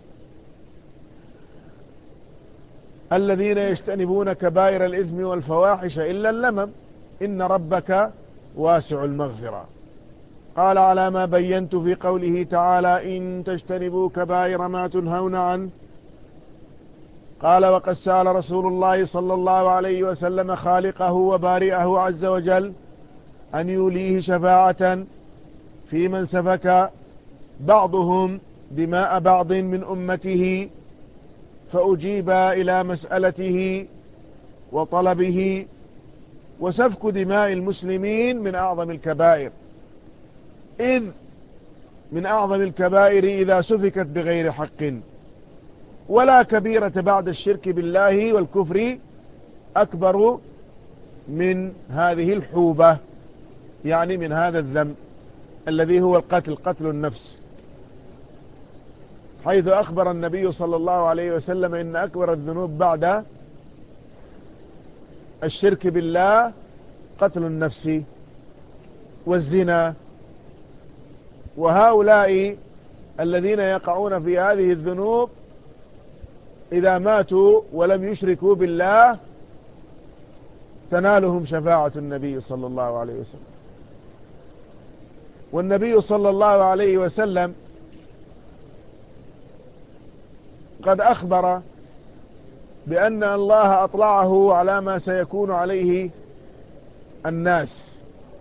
الذين يجتنبون كبائر الإثم والفواحش إلا اللمم إن ربك واسع المغفرة. قال على ما بينت في قوله تعالى إن تجتنبوا كبائر ما تنهون عنه، قال وقد سأل رسول الله صلى الله عليه وسلم خالقه وبارئه عز وجل أن يوليه شفاعة في من سفك بعضهم دماء بعض من أمته، فأجيب إلى مسألته وطلبه. وسفك دماء المسلمين من أعظم الكبائر، إذ من أعظم الكبائر إذا سفكت بغير حق، ولا كبيرة بعد الشرك بالله والكفر أكبر من هذه الحوبة، يعني من هذا الذنب الذي هو القتل، قتل النفس، حيث أخبر النبي صلى الله عليه وسلم إن أكبر الذنوب بعد الشرك بالله قتل النفس والزنا. وهؤلاء الذين يقعون في هذه الذنوب إذا ماتوا ولم يشركوا بالله تنالهم شفاعة النبي صلى الله عليه وسلم. والنبي صلى الله عليه وسلم قد أخبر بأن الله أطلعه على ما سيكون عليه الناس،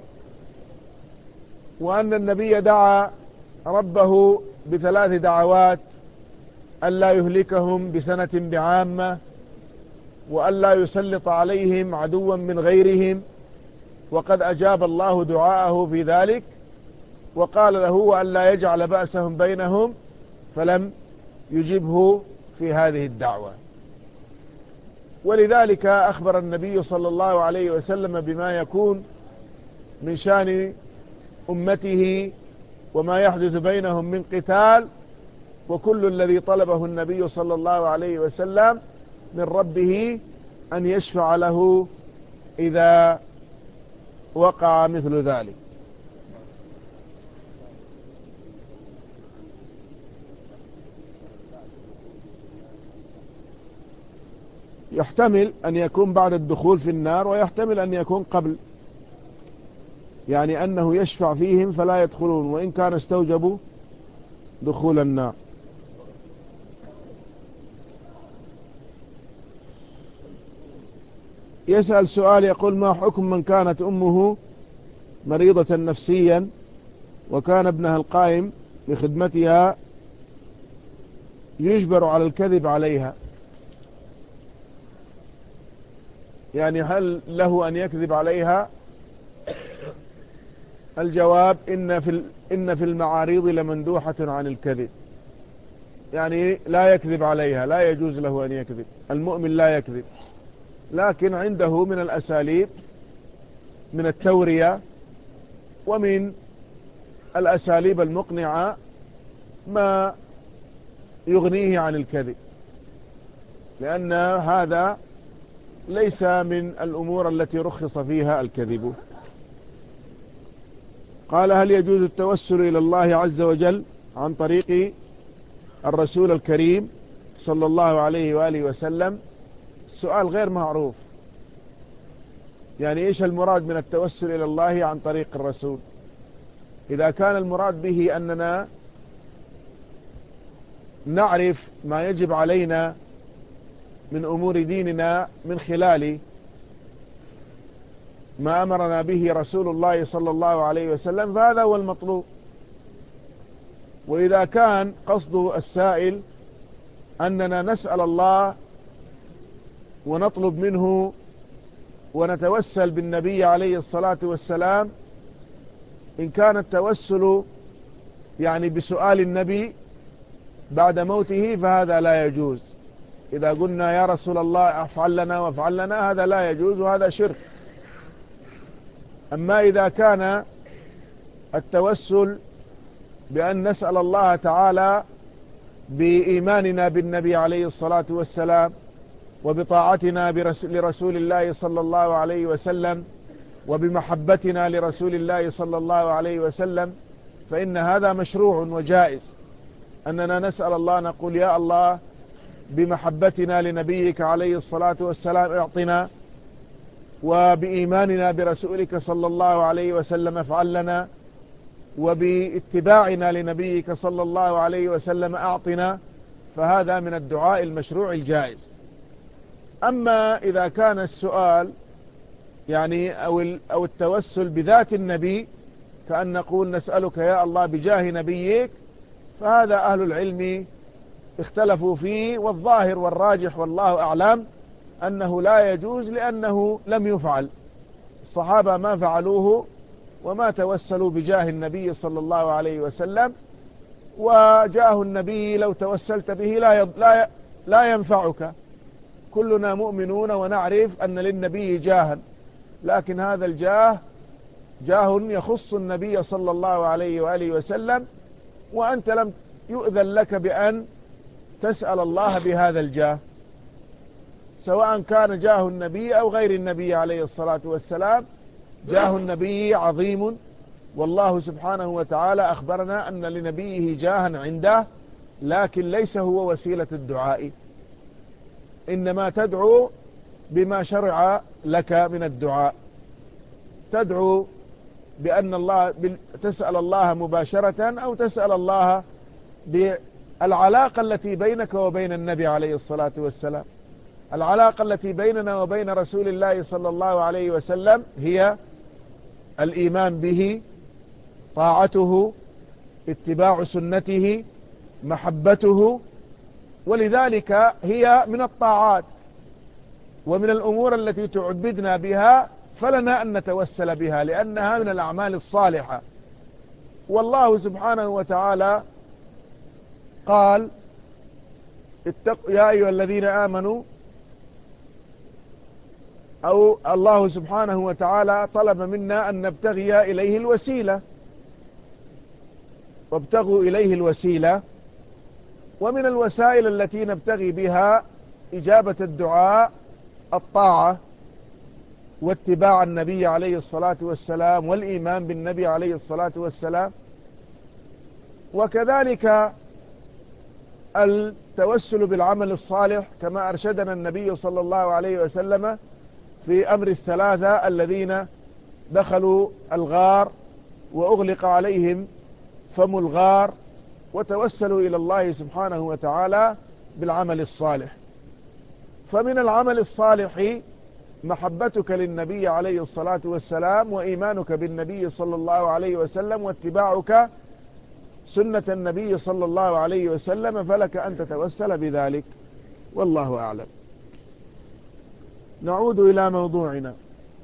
وأن النبي دعا ربه بثلاث دعوات: ألا يهلكهم بسنة بعامة، وألا يسلط عليهم عدوا من غيرهم، وقد أجاب الله دعاءه في ذلك، وقال له وألا يجعل بأسهم بينهم، فلم يجبه في هذه الدعوة. ولذلك أخبر النبي صلى الله عليه وسلم بما يكون من شأن أمته وما يحدث بينهم من قتال، وكل الذي طلبه النبي صلى الله عليه وسلم من ربه أن يشفع له إذا وقع مثل ذلك. يحتمل أن يكون بعد الدخول في النار، ويحتمل أن يكون قبل، يعني أنه يشفع فيهم فلا يدخلون وإن كان استوجبوا دخول النار. يسأل سؤال يقول: ما حكم من كانت أمه مريضة نفسيا وكان ابنها القائم بخدمتها يجبر على الكذب عليها؟ يعني هل له أن يكذب عليها؟ الجواب: إن في إن في المعاريض لمندوحة عن الكذب، يعني لا يكذب عليها، لا يجوز له أن يكذب، المؤمن لا يكذب، لكن عنده من الأساليب من التورية ومن الأساليب المقنعة ما يغنيه عن الكذب، لأن هذا ليس من الأمور التي رخص فيها الكذب. قال: هل يجوز التوسل إلى الله عز وجل عن طريق الرسول الكريم صلى الله عليه وآله وسلم؟ السؤال غير معروف، يعني إيش المراد من التوسل إلى الله عن طريق الرسول؟ إذا كان المراد به أننا نعرف ما يجب علينا من أمور ديننا من خلال ما أمرنا به رسول الله صلى الله عليه وسلم فهذا هو المطلوب. وإذا كان قصد السائل أننا نسأل الله ونطلب منه ونتوسل بالنبي عليه الصلاة والسلام، إن كان التوسل يعني بسؤال النبي بعد موته فهذا لا يجوز، إذا قلنا يا رسول الله افعل لنا وافعل لنا هذا لا يجوز وهذا شرك. أما إذا كان التوسل بأن نسأل الله تعالى بإيماننا بالنبي عليه الصلاة والسلام وبطاعتنا لرسول الله صلى الله عليه وسلم وبمحبتنا لرسول الله صلى الله عليه وسلم، فإن هذا مشروع وجائز، أننا نسأل الله نقول يا الله بمحبتنا لنبيك عليه الصلاة والسلام اعطنا، وبإيماننا برسولك صلى الله عليه وسلم افعل لنا، وباتباعنا لنبيك صلى الله عليه وسلم أعطنا، فهذا من الدعاء المشروع الجائز. أما إذا كان السؤال يعني أو أو التوسل بذات النبي كأن نقول نسألك يا الله بجاه نبيك، فهذا أهل العلم اختلفوا فيه، والظاهر والراجح والله أعلم أنه لا يجوز، لأنه لم يفعل، الصحابة ما فعلوه وما توسلوا بجاه النبي صلى الله عليه وسلم، وجاه النبي لو توسلت به لا لا لا ينفعك، كلنا مؤمنون ونعرف أن للنبي جاها، لكن هذا الجاه جاه يخص النبي صلى الله عليه وآله وسلم، وأنت لم يؤذن لك بأن تسأل الله بهذا الجاه، سواء كان جاه النبي أو غير النبي عليه الصلاة والسلام. جاه النبي عظيم، والله سبحانه وتعالى أخبرنا أن لنبيه جاها عنده، لكن ليس هو وسيلة الدعاء، إنما تدعو بما شرع لك من الدعاء، تدعو بأن الله تسأل الله مباشرة، أو تسأل الله بالعلاقة التي بينك وبين النبي عليه الصلاة والسلام. العلاقة التي بيننا وبين رسول الله صلى الله عليه وسلم هي الإيمان به، طاعته، اتباع سنته، محبته، ولذلك هي من الطاعات ومن الأمور التي تعبدنا بها، فلنا أن نتوسل بها لأنها من الأعمال الصالحة. والله سبحانه وتعالى قال اتقوا يا أيها الذين آمنوا، أو الله سبحانه وتعالى طلب منا أن نبتغي إليه الوسيلة، وابتغوا إليه الوسيلة، ومن الوسائل التي نبتغي بها إجابة الدعاء الطاعة واتباع النبي عليه الصلاة والسلام والإيمان بالنبي عليه الصلاة والسلام، وكذلك التوسل بالعمل الصالح كما أرشدنا النبي صلى الله عليه وسلم في أمر الثلاثة الذين دخلوا الغار وأغلق عليهم فم الغار وتوسلوا إلى الله سبحانه وتعالى بالعمل الصالح. فمن العمل الصالح محبتك للنبي عليه الصلاة والسلام، وإيمانك بالنبي صلى الله عليه وسلم، واتباعك سنة النبي صلى الله عليه وسلم، فلك أن تتوسل بذلك، والله أعلم. نعود إلى موضوعنا.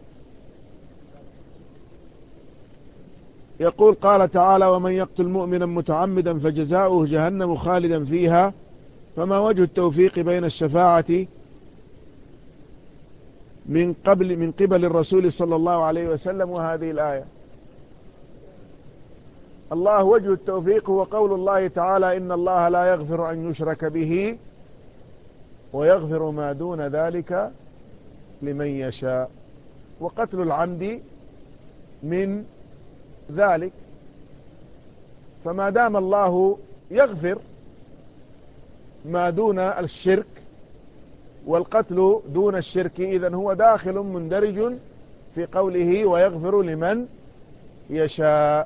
يقول قال تعالى ومن يقتل مؤمنا متعمدا فجزاؤه جهنم خالدا فيها، فما وجه التوفيق بين الشفاعة من قبل من قبل الرسول صلى الله عليه وسلم وهذه الآية؟ الله وجه التوفيق هو قول الله تعالى إن الله لا يغفر أن يشرك به ويغفر ما دون ذلك لمن يشاء، وقتل العمد من ذلك، فما دام الله يغفر ما دون الشرك والقتل دون الشرك، إذن هو داخل مندرج في قوله ويغفر لمن يشاء.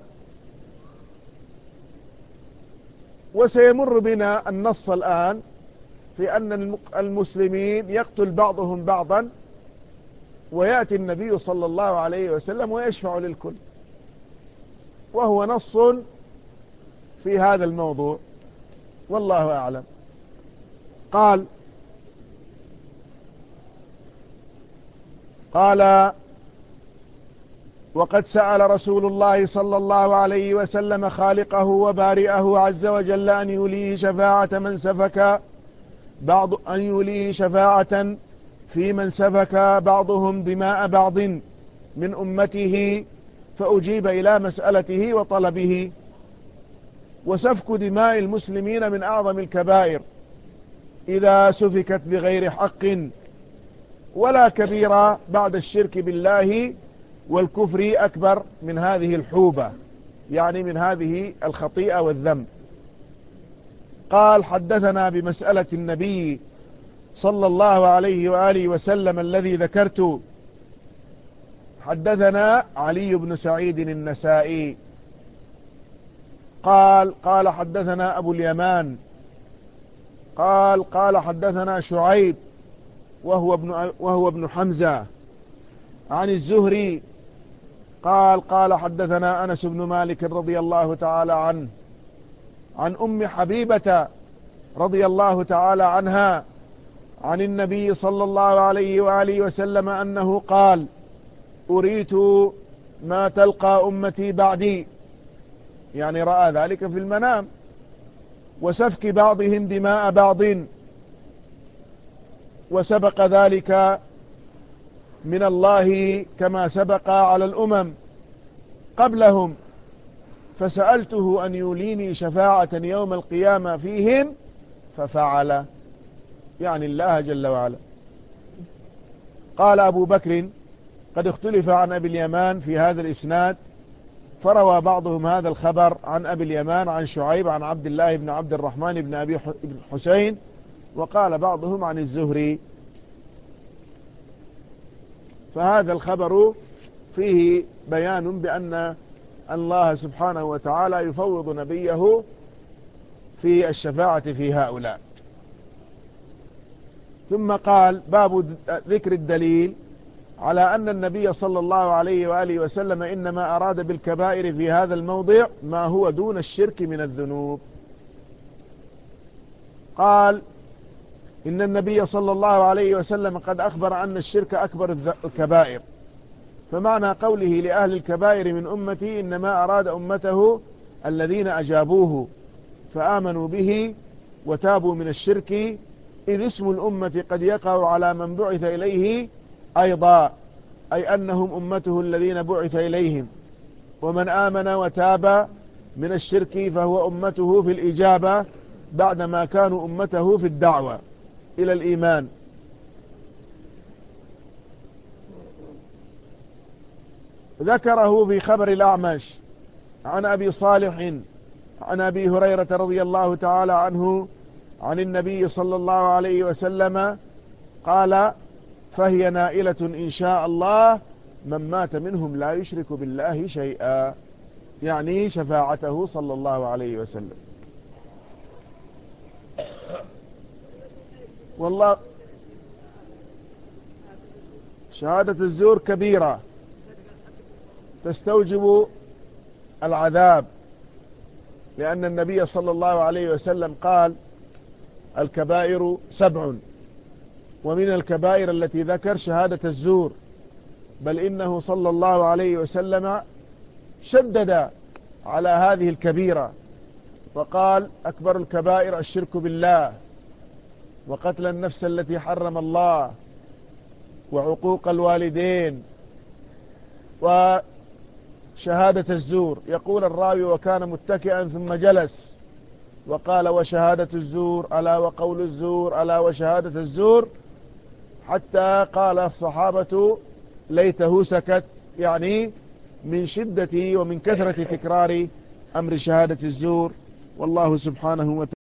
وسيمر بنا النص الآن في أن المسلمين يقتل بعضهم بعضا، ويأتي النبي صلى الله عليه وسلم ويشفع للكل، وهو نص في هذا الموضوع، والله أعلم. قال قال وقد سأل رسول الله صلى الله عليه وسلم خالقه وبارئه عز وجل أن يوليه شفاعة من سفك بعض أن يولي شفاعة في من سفك بعضهم دماء بعض من أمته فأجيب إلى مسألته وطلبه. وسفك دماء المسلمين من أعظم الكبائر إذا سفكت بغير حق، ولا كبيرة بعد الشرك بالله والكفر أكبر من هذه الحوبة، يعني من هذه الخطيئة والذنب. قال: حدثنا بمسألة النبي صلى الله عليه وآله وسلم الذي ذكرت، حدثنا علي بن سعيد النسائي قال: قال حدثنا أبو اليمان قال: قال حدثنا شعيب وهو ابن, وهو ابن حمزة عن الزهري قال: قال حدثنا أنس بن مالك رضي الله تعالى عنه عن أم حبيبة رضي الله تعالى عنها عن النبي صلى الله عليه وآله وسلم أنه قال: أريت ما تلقى أمتي بعدي، يعني رأى ذلك في المنام، وسفك بعضهم دماء بعض، وسبق ذلك من الله كما سبق على الأمم قبلهم، فسألته أن يوليني شفاعة يوم القيامة فيهم ففعل، يعني الله جل وعلا. قال أبو بكر: قد اختلف عن أبي اليمان في هذا الإسناد، فروى بعضهم هذا الخبر عن أبي اليمان عن شعيب عن عبد الله بن عبد الرحمن بن أبي حسين، وقال بعضهم عن الزهري. فهذا الخبر فيه بيان بأن الله سبحانه وتعالى يفوض نبيه في الشفاعة في هؤلاء. ثم قال: باب ذكر الدليل على أن النبي صلى الله عليه وآله وسلم إنما أراد بالكبائر في هذا الموضع ما هو دون الشرك من الذنوب. قال: إن النبي صلى الله عليه وسلم قد أخبر أن الشرك أكبر الكبائر، فمعنى قوله لأهل الكبائر من أمتي إنما أراد أمته الذين أجابوه فآمنوا به وتابوا من الشرك، إذ اسم الأمة قد يقع على من بعث إليه أيضا، أي أنهم أمته الذين بعث إليهم، ومن آمن وتاب من الشرك فهو أمته في الإجابة بعدما كانوا أمته في الدعوة إلى الإيمان. ذكره في خبر الأعمش عن أبي صالح عن أبي هريرة رضي الله تعالى عنه عن النبي صلى الله عليه وسلم قال: فهي نائلة إن شاء الله من مات منهم لا يشرك بالله شيئا، يعني شفاعته صلى الله عليه وسلم. والله شهادة الزور كبيرة تستوجب العذاب، لأن النبي صلى الله عليه وسلم قال: الكبائر سبع، ومن الكبائر التي ذكر شهادة الزور، بل إنه صلى الله عليه وسلم شدد على هذه الكبيرة وقال: أكبر الكبائر الشرك بالله، وقتل النفس التي حرم الله، وعقوق الوالدين، وشهادة الزور. يقول الراوي: وكان متكئا ثم جلس وقال: وشهادة الزور ألا وقول الزور ألا وشهادة الزور، حتى قال الصحابة: ليته سكت، يعني من شدة ومن كثرة تكرار أمر شهادة الزور. والله سبحانه وتعالى